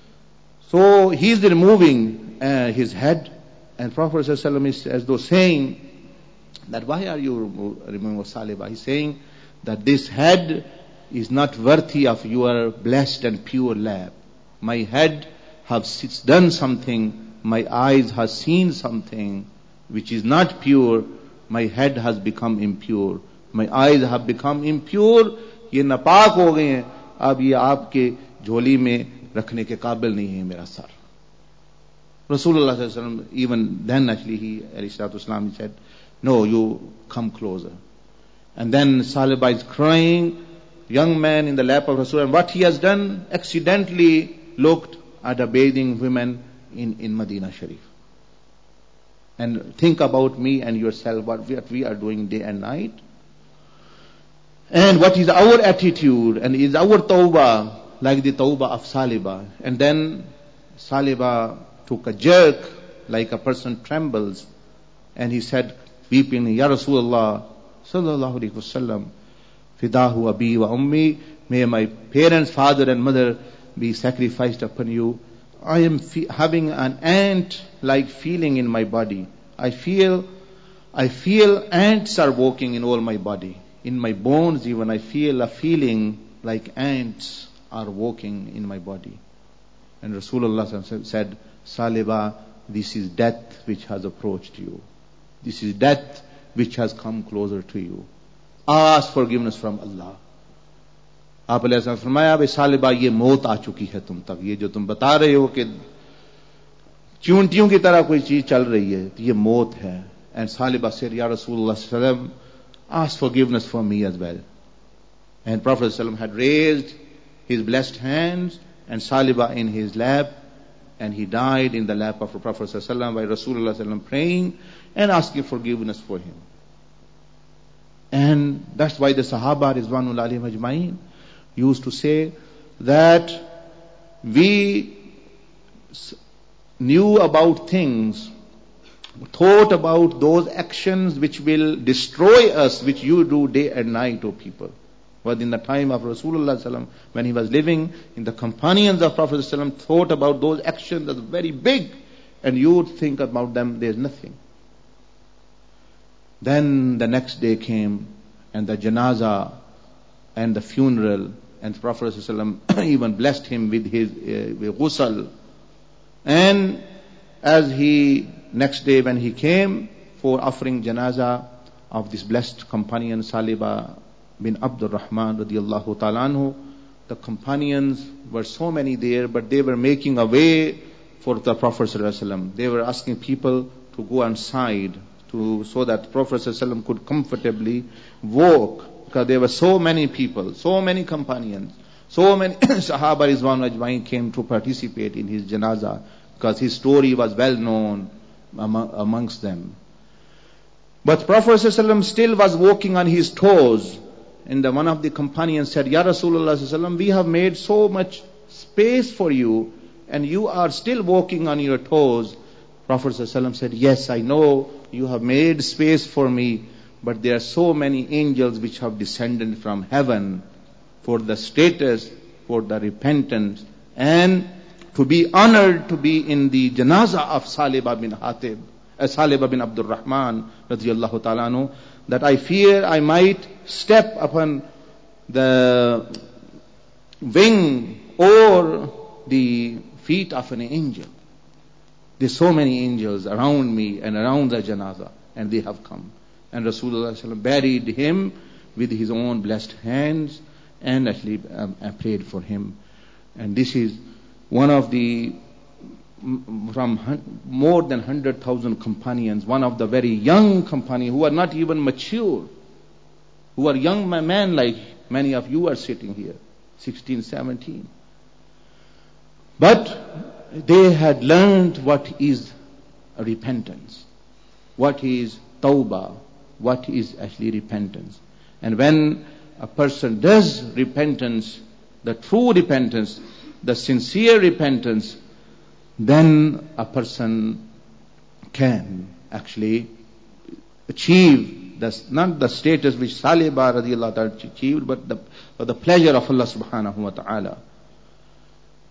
So he's removing uh, his head, and Prophet ﷺ is as though saying that why are you remo- removing Saliba? He's saying that this head is not worthy of your blessed and pure lap. My head has done something, my eyes have seen something which is not pure, my head has become impure, my eyes have become impure, ये नापाक हो गए हैं, अब ये आपके झोली में रखने के काबिल नहीं है मेरा sir. Rasulullah sallallahu alaihi wasallam, even then actually he, alayhi salatu wasalam, he said, no, you come closer. And then Saliba is crying, young man in the lap of Rasulullah, and what he has done, accidentally looked at the bathing women in, in Medina Sharif. And think about me and yourself, what we, what we are doing day and night. And what is our attitude, and is our tawbah like the tawbah of Saliba? And then Saliba took a jerk, like a person trembles, and he said, weeping, Ya Rasulullah, sallallahu alaihi wasallam, fidahu abi wa ummi, may my parents, father and mother be sacrificed upon you. I am fe- having an ant-like feeling in my body. I feel, I feel ants are walking in all my body. In my bones even I feel a feeling like ants are walking in my body. And Rasulullah said, Saliba, this is death which has approached you. This is death which has come closer to you. Ask forgiveness from Allah. आप ने फरमाया भाई Saliba ये मौत आ चुकी है तुम तक, ये जो तुम बता रहे हो कि चूंटियों की तरह कोई चीज चल रही है, तो ये मौत है. And Saliba said, Ya Rasulullah sallam, ask forgiveness for me as well. And Prophet sallam had raised his blessed hands and Saliba in his lap, and he died in the lap of the Prophet sallam by Rasulullah sallam praying and asking forgiveness for him. And that's why the Sahaba Rizwanul Alayhim Ajma'in used to say that we knew about things, thought about those actions which will destroy us, which you do day and night, O people. But in the time of Rasulullah sallam, when he was living, in the companions of Prophet sallam, thought about those actions as very big, and you would think about them, there's nothing. Then the next day came, and the janazah and the funeral, and Prophet ﷺ even blessed him with his uh, with ghusl. And as he, next day when he came for offering janazah of this blessed companion Saliba bin Abdul Rahman radiyallahu ta'ala anhu, the companions were so many there, but they were making a way for the Prophet ﷺ. They were asking people to go inside, to, so that Prophet ﷺ could comfortably walk. Because there were so many people, so many companions, so many Sahaba Rizwan Ajmain came to participate in his janazah, because his story was well known among, amongst them. But Prophet ﷺ still was walking on his toes, and the, one of the companions said, Ya Rasulullah ﷺ, we have made so much space for you, and you are still walking on your toes. Prophet ﷺ said, yes, I know you have made space for me, but there are so many angels which have descended from heaven for the status, for the repentance, and to be honored to be in the janazah of Saliba bin Hatib, uh, Saliba bin Abdul Rahman radiyallahu ta'ala anhu, that I fear I might step upon the wing or the feet of an angel. There's so many angels around me and around the janazah, and they have come. And Rasulullah sallallahu buried him with his own blessed hands and actually um, prayed for him. And this is one of the, from hun- more than one hundred thousand companions, one of the very young companions who are not even mature, who are young men like many of you are sitting here, sixteen, seventeen. But they had learned what is repentance, what is tawbah, what is actually repentance. And when a person does repentance, the true repentance, the sincere repentance, then a person can actually achieve this, not the status which Saliba radiyallahu ta'ala achieved, but the, but the pleasure of Allah subhanahu wa ta'ala.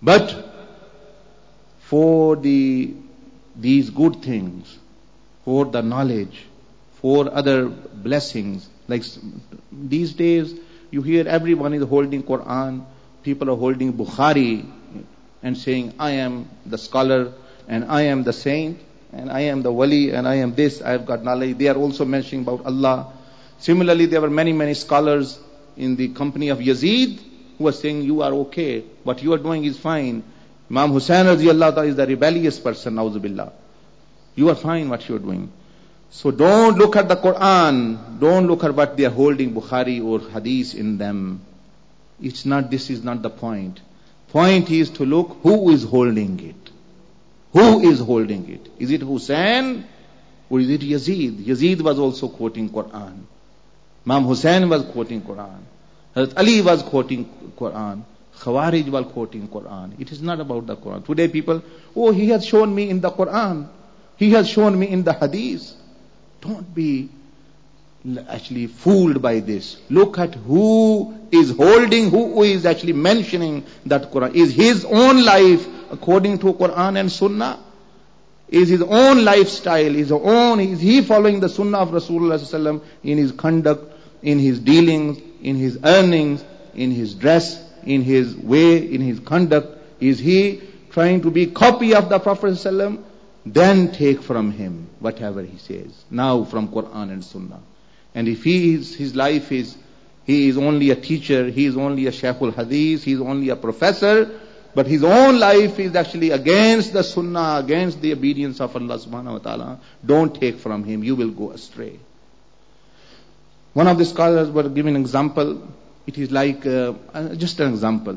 But for the these good things, for the knowledge, for other blessings, like these days you hear everyone is holding Quran, people are holding Bukhari and saying, I am the scholar and I am the saint and I am the wali and I am this, I have got knowledge. They are also mentioning about Allah. Similarly, there were many, many scholars in the company of Yazid who were saying, you are okay, what you are doing is fine. Imam Hussain radiallahu ta'ala is the rebellious person, na'uzubillah. You are fine what you are doing. So don't look at the Quran, don't look at what they are holding, Bukhari or Hadith in them. It's not, this is not the point. Point is to look who is holding it. Who is holding it? Is it Hussain or is it Yazid? Yazid was also quoting Quran. Imam Hussain was quoting Quran. Hazrat Ali was quoting Quran. Khawarij was quoting Quran. It is not about the Quran. Today people, oh, he has shown me in the Quran. He has shown me in the Hadith. Don't be actually fooled by this. Look at who is holding, who is actually mentioning that Quran. Is his own life according to Quran and Sunnah? Is his own lifestyle, is his own, is he following the Sunnah of Rasulullah sallallahu alaihi wasallam in his conduct, in his dealings, in his earnings, in his dress, in his way, in his conduct? Is he trying to be copy of the Prophet sallallahu alaihi wasallam? Then take from him whatever he says. Now from Quran and Sunnah. And if he is, his life is, he is only a teacher, he is only a Shaykhul Hadith, he is only a professor, but his own life is actually against the Sunnah, against the obedience of Allah subhanahu wa ta'ala, don't take from him, you will go astray. One of the scholars were giving an example. It is like, uh, just an example.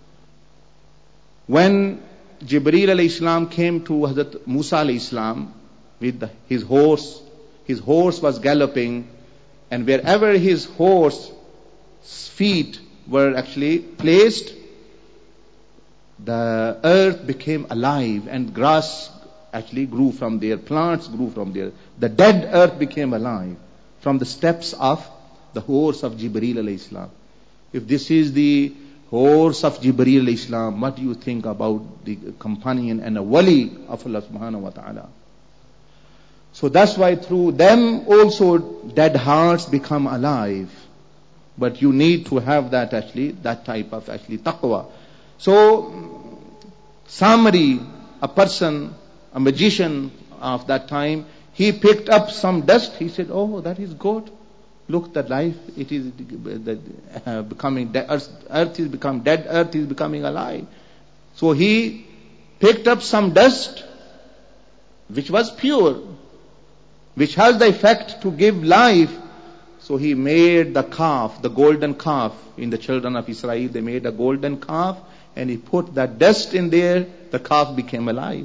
When Jibreel alayhi salam came to Hazrat Musa alayhi salam with the, his horse, his horse was galloping, and wherever his horse's feet were actually placed, the earth became alive and grass actually grew from there, plants grew from there. The dead earth became alive from the steps of the horse of Jibreel alayhi salam. If this is the horse of Jibreel alayhi salam, what do you think about the companion and a wali of Allah subhanahu wa ta'ala? So that's why through them also dead hearts become alive. But you need to have that actually, that type of actually taqwa. So, somebody, a person, a magician of that time, he picked up some dust. He said, oh, that is good. Look, the life, it is the, uh, becoming, de- earth, earth is become dead, earth is becoming alive. So he picked up some dust, which was pure, which has the effect to give life. So he made the calf, the golden calf. In the children of Israel, they made a golden calf, and he put that dust in there, the calf became alive.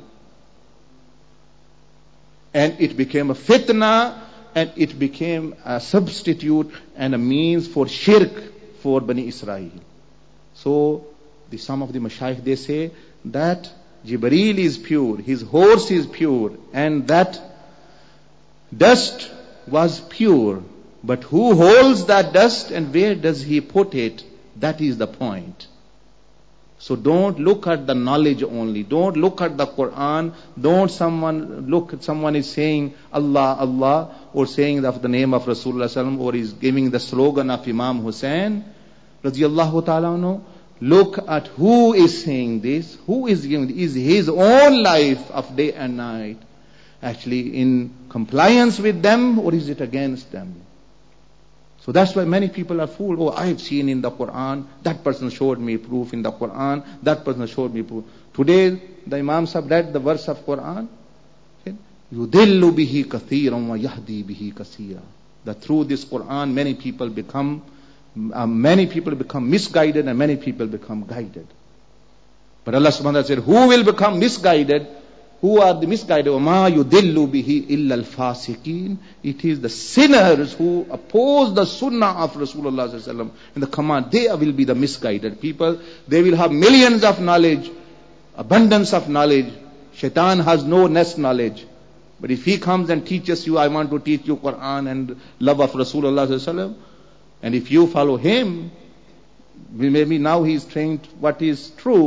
And it became a fitna, and it became a substitute and a means for shirk for Bani Israel. So, the, some of the mashayikh, they say that Jibreel is pure, his horse is pure, and that dust was pure. But who holds that dust and where does he put it? That is the point. So don't look at the knowledge only. Don't look at the Quran. Don't someone look at someone is saying Allah, Allah, or saying of the name of Rasulullah sallallahu alaihi wasallam, or is giving the slogan of Imam Hussain radiyallahu ta'ala anhu. Look at who is saying this. Who is giving, is his own life of day and night actually in compliance with them, or is it against them? So that's why many people are fooled. Oh, I've seen in the Quran, that person showed me proof in the Quran, that person showed me proof. Today, the Imams have read the verse of Quran. يُدِلُّ بِهِ كَثِيرًا وَيَهْدِي بِهِ كَثِيرًا. That through this Quran, many people become, uh, many people become misguided and many people become guided. But Allah subhanahu wa ta'ala said, who will become misguided? Who are the misguided? وَمَا يُدِلُّ بِهِ إِلَّا الْفَاسِقِينَ. It is the sinners who oppose the sunnah of Rasulullah sallallahu alaihi wasallam and the command. They will be the misguided people. They will have millions of knowledge, abundance of knowledge. Shaitan has no nest knowledge. But if he comes and teaches you, I want to teach you Quran and love of Rasulullah sallallahu alaihi wasallam, and if you follow him, maybe now he is trained what is true,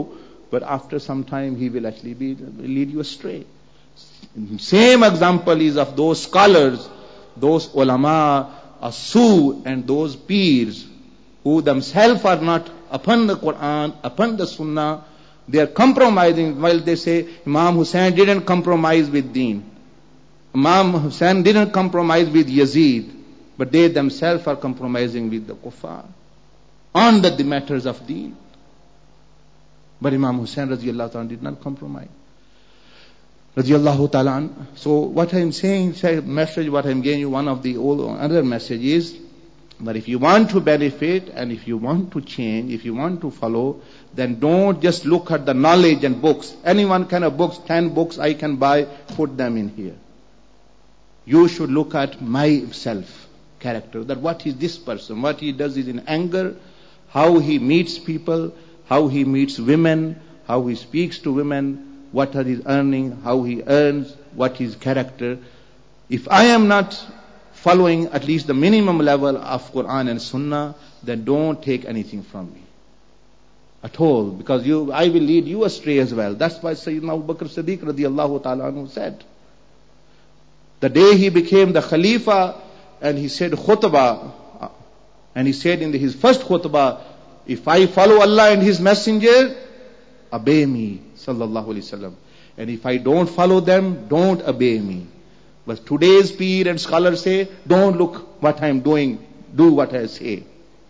but after some time he will actually be, lead you astray. Same example is of those scholars, those ulama, asu, and those peers who themselves are not upon the Quran, upon the Sunnah. They are compromising. While they say Imam Hussain didn't compromise with Deen, Imam Hussain didn't compromise with Yazid, but they themselves are compromising with the kuffar on the, the matters of Deen. But Imam Hussain radiallahu ta'ala did not compromise. Radiallahu ta'ala. So what I'm saying, say message, what I'm giving you, one of the old, other message is that if you want to benefit and if you want to change, if you want to follow, then don't just look at the knowledge and books. Anyone can have books, ten books I can buy, put them in here. You should look at myself, character, that what is this person, what he does is in anger, how he meets people, how he meets women, how he speaks to women, what are his earning, how he earns, what his character. If I am not following at least the minimum level of Quran and Sunnah, then don't take anything from me at all, because you, I will lead you astray as well. That's why Sayyidina Abu Bakr Siddiq radiallahu ta'ala anhu said, the day he became the Khalifa, and he said khutbah, and he said in his first khutbah, if I follow Allah and His Messenger, obey me, sallallahu alaihi wasallam. And if I don't follow them, don't obey me. But today's peer and scholars say, don't look what I am doing, do what I say.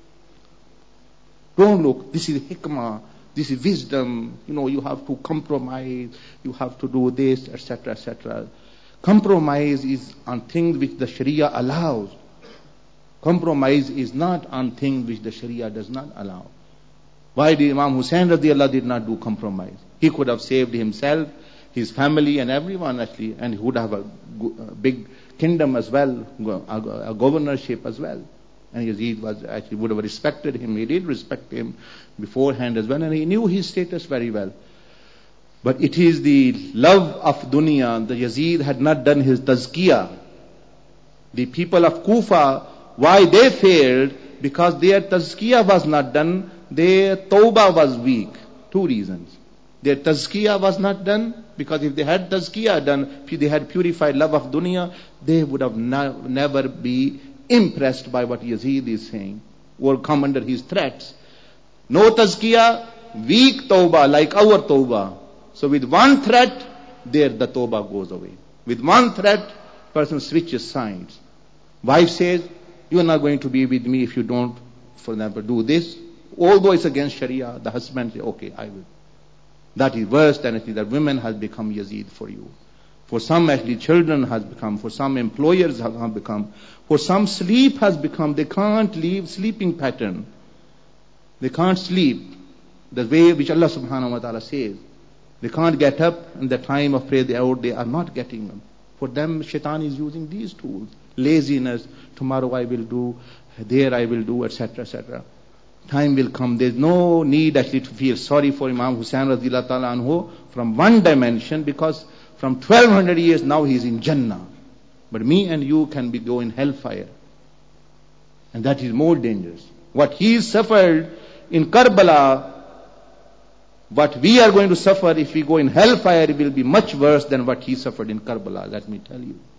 Don't look, this is hikmah, this is wisdom, you know, you have to compromise, you have to do this, et cetera, et cetera. Compromise is on things which the Sharia allows. Compromise is not on things which the Sharia does not allow. Why did Imam Hussain radiallahu did not do compromise? He could have saved himself, his family and everyone actually, and he would have a, a big kingdom as well, a, a governorship as well. And Yazid was actually would have respected him. He did respect him beforehand as well, and he knew his status very well. But it is the love of dunya. The Yazid had not done his tazkiyah. The people of Kufa, why they failed? Because their tazkiyah was not done, their tawbah was weak. Two reasons. Their tazkiyah was not done, because if they had tazkiyah done, if they had purified love of dunya, they would have no, never be impressed by what Yazid is saying, or come under his threats. No tazkiyah, weak tawbah, like our tawbah. So with one threat, there the tawbah goes away. With one threat, person switches sides. Wife says, you are not going to be with me if you don't, for example, do this. Although it's against Sharia, the husband says, okay, I will. That is worse than it is that women has become Yazid for you. For some actually children has become, for some employers have become, for some sleep has become, they can't leave sleeping pattern. They can't sleep the way which Allah subhanahu wa ta'ala says. They can't get up in the time of prayer, they are, they are not getting them. For them, shaitan is using these tools. Laziness, tomorrow I will do, there I will do, et cetera, et cetera. Time will come. There is no need actually to feel sorry for Imam Hussain radhiyallahu ta'ala anhu from one dimension, because from twelve hundred years now he is in Jannah. But me and you can be go in hellfire. And that is more dangerous. What he suffered in Karbala, what we are going to suffer if we go in hellfire will be much worse than what he suffered in Karbala, let me tell you.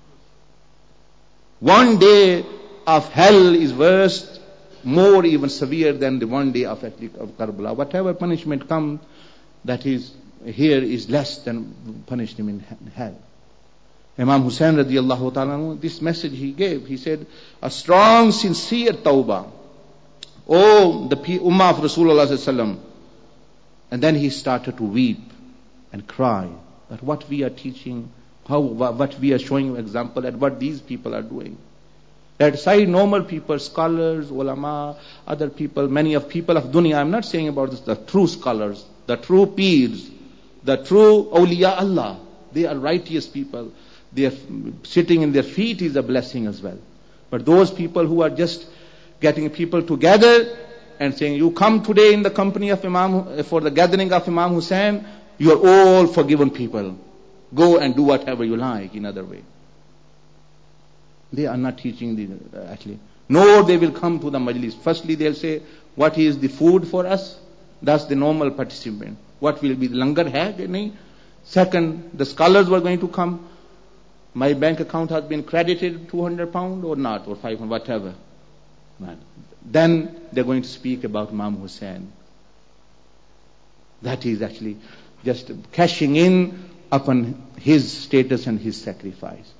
One day of hell is worse, more even severe than the one day of, of Karbala. Whatever punishment comes, that is here is less than punish him in hell. Imam Hussain radiallahu ta'ala, this message he gave, he said, a strong, sincere tawbah. Oh, the ummah of Rasulullah sallallahu alaihi wasallam. And then he started to weep and cry that what we are teaching, how what we are showing example, and what these people are doing. That side normal people, scholars, ulama, other people, many of people of dunya, I'm not saying about this, the true scholars, the true peers, the true awliya Allah, they are righteous people. They are sitting in their feet is a blessing as well. But those people who are just getting people together and saying, you come today in the company of Imam, for the gathering of Imam Hussain, you are all forgiven people. Go and do whatever you like, in other way. They are not teaching the, uh, actually. Nor they will come to the majlis. Firstly, they'll say, what is the food for us? That's the normal participant. What will be the langar hai ke nahi? Second, the scholars were going to come. My bank account has been credited two hundred pounds or not, or five hundred, whatever. Then they're going to speak about Imam Hussain. That is actually just cashing in upon his status and his sacrifice.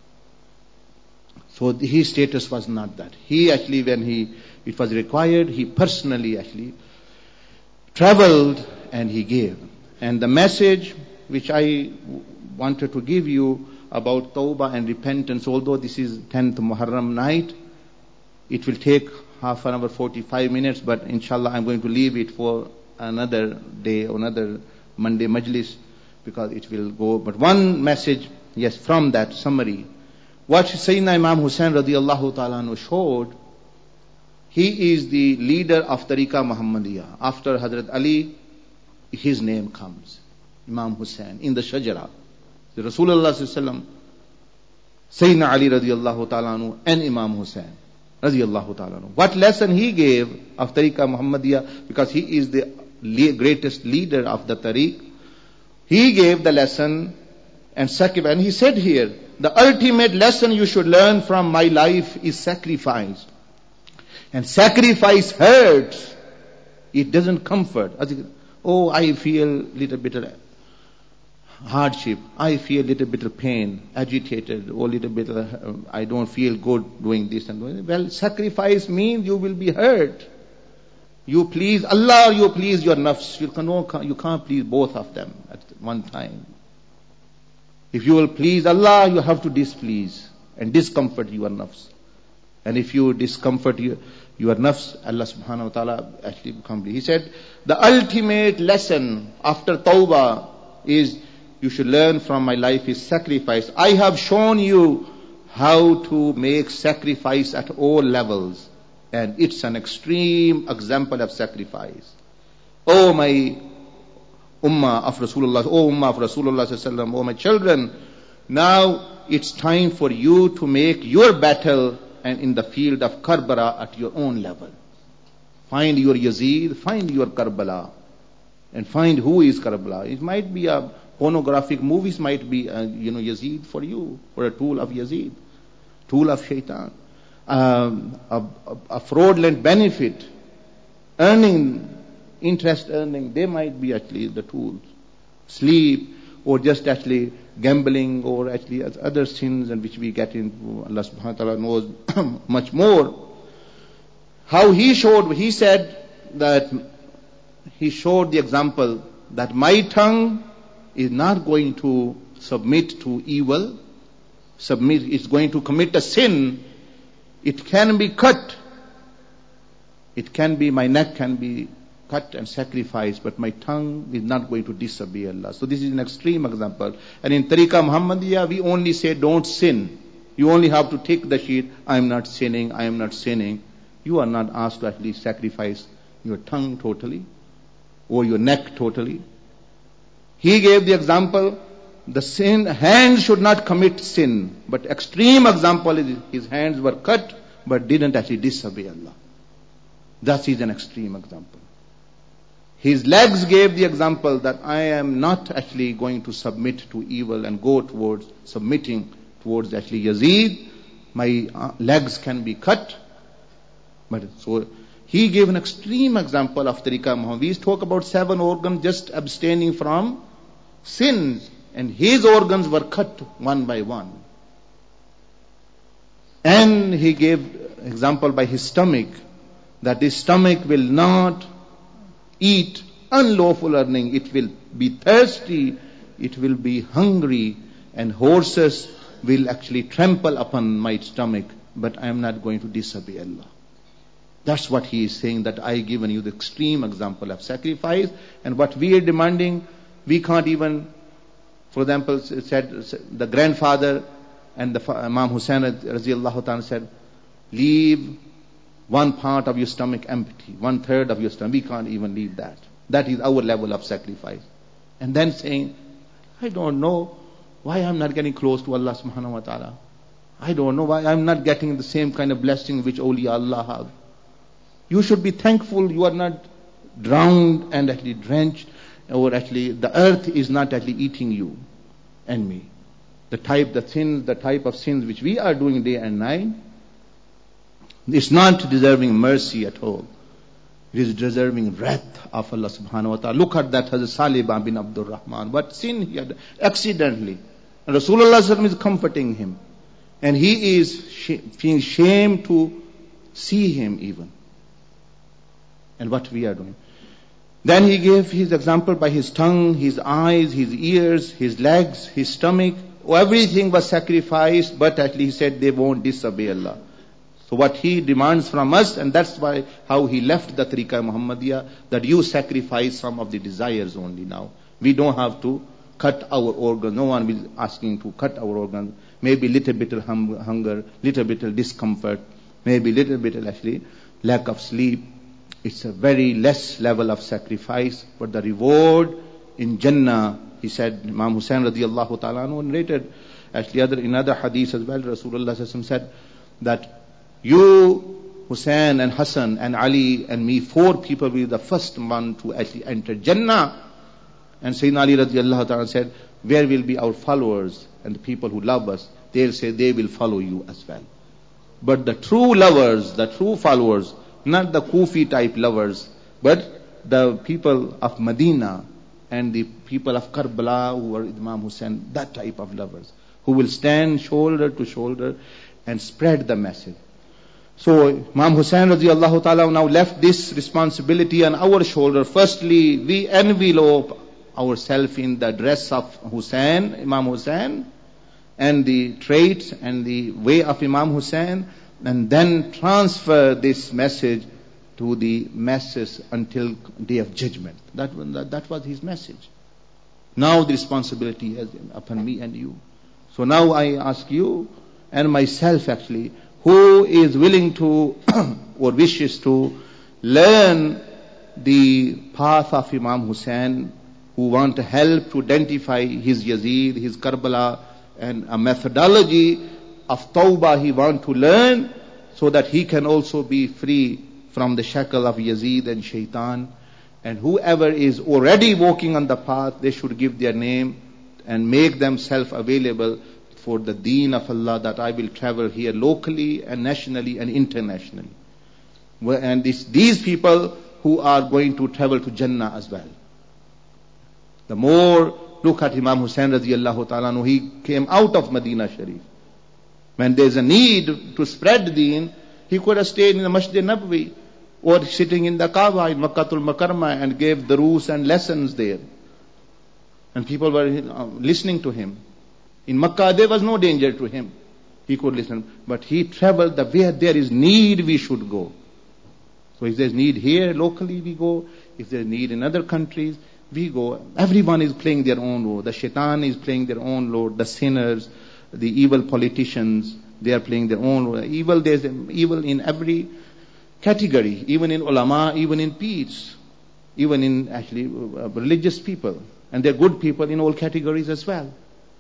So his status was not that. He actually, when he it was required, he personally actually traveled and he gave. And the message which I wanted to give you about Tawbah and repentance, although this is tenth Muharram night, it will take half an hour, forty-five minutes, but inshallah I'm going to leave it for another day, another Monday Majlis, because it will go. But one message, yes, from that summary, what Sayyidina Imam Hussain radiallahu ta'ala anhu showed, he is the leader of Tariqa Muhammadiyah. After Hazrat Ali, his name comes, Imam Hussain, in the Shajara. The Rasulullah sallallahu Sayyidina Ali radiallahu ta'ala anhu and Imam Hussain radiallahu ta'ala anhu. What lesson he gave of Tariqa Muhammadiyah, because he is the greatest leader of the Tariq. He gave the lesson and sacrifice. And he said here, the ultimate lesson you should learn from my life is sacrifice. And sacrifice hurts. It doesn't comfort. Oh, I feel little bit of hardship. I feel little bit of pain, agitated, or little bit of, I don't feel good doing this and doing that. Well, sacrifice means you will be hurt. You please Allah, you please your nafs. You, can, you can't please both of them at one time. If you will please Allah, you have to displease and discomfort your nafs. And if you discomfort your, your nafs, Allah subhanahu wa ta'ala actually becomes. He said, the ultimate lesson after tawbah is you should learn from my life is sacrifice. I have shown you how to make sacrifice at all levels. And it's an extreme example of sacrifice. Oh my ummah of Rasulullah, oh ummah of Rasulullah sallallahu alaihi wasallam, oh my children, now it's time for you to make your battle and in the field of Karbala at your own level. Find your Yazid, find your Karbala, and find who is Karbala. It might be a pornographic movies, might be a, you know, Yazid for you, or a tool of Yazid, tool of Shaitan. Um, a, a, a fraudulent benefit, earning, interest earning, they might be actually the tools. Sleep, or just actually gambling, or actually other sins in which we get into. Allah subhanahu wa ta'ala knows much more. How he showed, he said that, he showed the example that my tongue is not going to submit to evil, submit, it's going to commit a sin. It can be cut. It can be, my neck can be cut and sacrificed, but my tongue is not going to disobey Allah. So this is an extreme example. And in Tariqa Muhammadiyah, we only say don't sin. You only have to take the sheet, I am not sinning, I am not sinning. You are not asked to actually sacrifice your tongue totally, or your neck totally. He gave the example, the sin, hands should not commit sin. But extreme example is his hands were cut, but didn't actually disobey Allah. That is an extreme example. His legs gave the example that I am not actually going to submit to evil and go towards submitting towards actually Yazid. My uh, legs can be cut. But so he gave an extreme example of Tariqa Muhammad. We talk about seven organs just abstaining from sins. And his organs were cut one by one. And he gave example by his stomach, that his stomach will not eat unlawful earning. It will be thirsty, it will be hungry, and horses will actually trample upon my stomach, but I am not going to disobey Allah. That's what he is saying, that I given you the extreme example of sacrifice. And what we are demanding, we can't even. For example, said the grandfather and the Imam Hussain Raziallahu Ta'ala said, leave one part of your stomach empty, one third of your stomach. We can't even leave that. That is our level of sacrifice. And then saying, I don't know why I'm not getting close to Allah subhanahu wa ta'ala. I don't know why I'm not getting the same kind of blessing which awliya Allah have. You should be thankful you are not drowned and actually drenched or actually the earth is not actually eating you and me. The type, the sins, the type of sins which we are doing day and night, it's not deserving mercy at all. It is deserving wrath of Allah subhanahu wa ta'ala. Look at that Hazrat Salih bin Abdul Rahman. What sin he had accidentally. And Rasulullah sallallahu alaihi wasallam is comforting him. And he is sh- feeling shame to see him even. And what we are doing. Then he gave his example by his tongue, his eyes, his ears, his legs, his stomach. Everything was sacrificed, but at least he said they won't disobey Allah. So what he demands from us, and that's why how he left the Tariqa Muhammadiyah, that you sacrifice some of the desires only now. We don't have to cut our organs. No one is asking to cut our organs. Maybe little bit of hum- hunger, little bit of discomfort, maybe little bit of actually lack of sleep. It's a very less level of sacrifice, but the reward in Jannah, he said, Imam Hussain radiallahu ta'ala anhu narrated, actually other, in other hadith as well, Rasulullah sallallahu alaihi wasallam said that you, Hussein and Hassan and Ali and me, four people will be the first one to actually enter Jannah. And Sayyidina Ali radiallahu ta'ala said, where will be our followers and the people who love us? They'll say they will follow you as well. But the true lovers, the true followers, not the Kufi type lovers, but the people of Medina and the people of Karbala who were Imam Hussein, that type of lovers, who will stand shoulder to shoulder and spread the message. So Imam Hussain radiallahu ta'ala now left this responsibility on our shoulder. Firstly, we envelope ourselves in the dress of Hussain, Imam Hussain, and the traits and the way of Imam Hussain, and then transfer this message to the masses until day of judgment. That, that, that was his message. Now the responsibility is upon me and you. So now I ask you and myself actually, who is willing to or wishes to learn the path of Imam Hussain, who want to help to identify his Yazid, his Karbala, and a methodology of Tawbah he want to learn, so that he can also be free from the shackle of Yazid and Shaitan. And whoever is already walking on the path, they should give their name and make themselves available for the deen of Allah, that I will travel here locally and nationally and internationally. And this, these people who are going to travel to Jannah as well. The more, look at Imam Hussain radiallahu ta'ala, he came out of Medina Sharif. When there's a need to spread deen, he could have stayed in the Masjid Nabawi or sitting in the Kaaba in Makkatul Mukarramah and gave duroos and lessons there. And people were listening to him. In Makkah, there was no danger to him. He could listen. But he traveled the where there is need, we should go. So if there's need here, locally, we go. If there's need in other countries, we go. Everyone is playing their own role. The shaitan is playing their own role. The sinners, the evil politicians, they are playing their own role. Evil, there's evil in every category. Even in ulama, even in peers. Even in actually uh, religious people. And they're good people in all categories as well.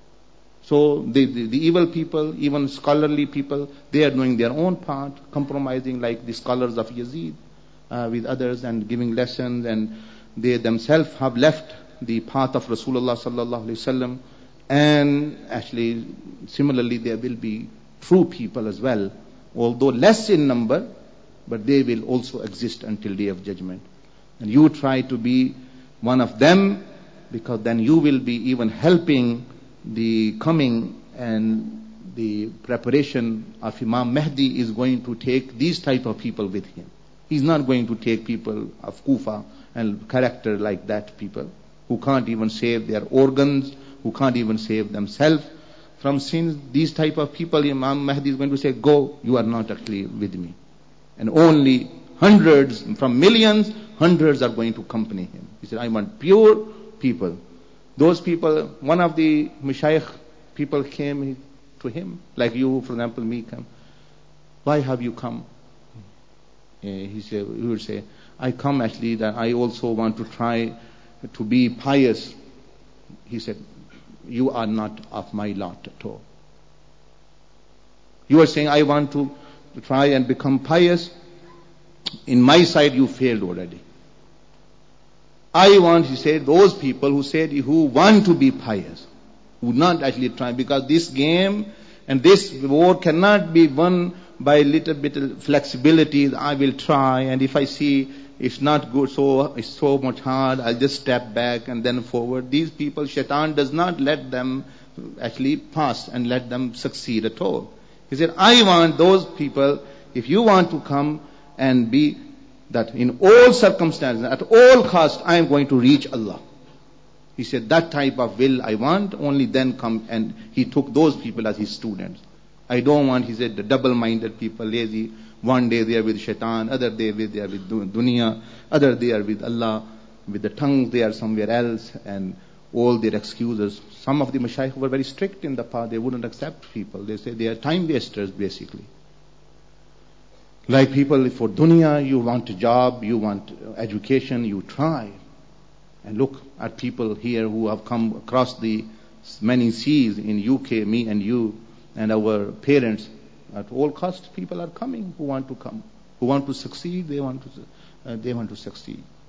So the, the, the evil people, even scholarly people, they are doing their own part, compromising like the scholars of Yazid uh, with others and giving lessons, and they themselves have left the path of Rasulullah sallallahu alaihi wasallam. And actually, similarly, there will be true people as well, although less in number, but they will also exist until day of judgment. And you try to be one of them, because then you will be even helping the coming and the preparation of Imam Mahdi is going to take these type of people with him. He's not going to take people of Kufa and character like that, people who can't even save their organs, who can't even save themselves from sins. These type of people, Imam Mahdi is going to say, go, you are not actually with me. And only hundreds, from millions, hundreds are going to accompany him. He said, I want pure people. Those people, one of the Mashayikh people came to him, like you, for example, me come. Why have you come? Uh, he said, he would say, I come actually that I also want to try to be pious. He said, you are not of my lot at all. You are saying, I want to try and become pious. In my side, you failed already. I want, he said, those people who said, who want to be pious, who not actually try, because this game and this war cannot be won by little bit of flexibility. I will try, and if I see it's not good, so it's so much hard, I'll just step back and then forward. These people, Shaitan does not let them actually pass and let them succeed at all. He said, I want those people, if you want to come and be that in all circumstances, at all cost, I am going to reach Allah. He said, that type of will I want, only then come. And he took those people as his students. I don't want, he said, the double-minded people, lazy. One day they are with Shaitan, other day they are with dunya, other they are with Allah, with the tongue they are somewhere else, and all their excuses. Some of the mashayikh were very strict in the past. They wouldn't accept people. They say they are time wasters, basically. Like people for dunya, you want a job, you want education, you try. And look at people here who have come across the many seas in U K, me and you, and our parents. At all costs, people are coming who want to come, who want to succeed. They want to, uh, they want to succeed.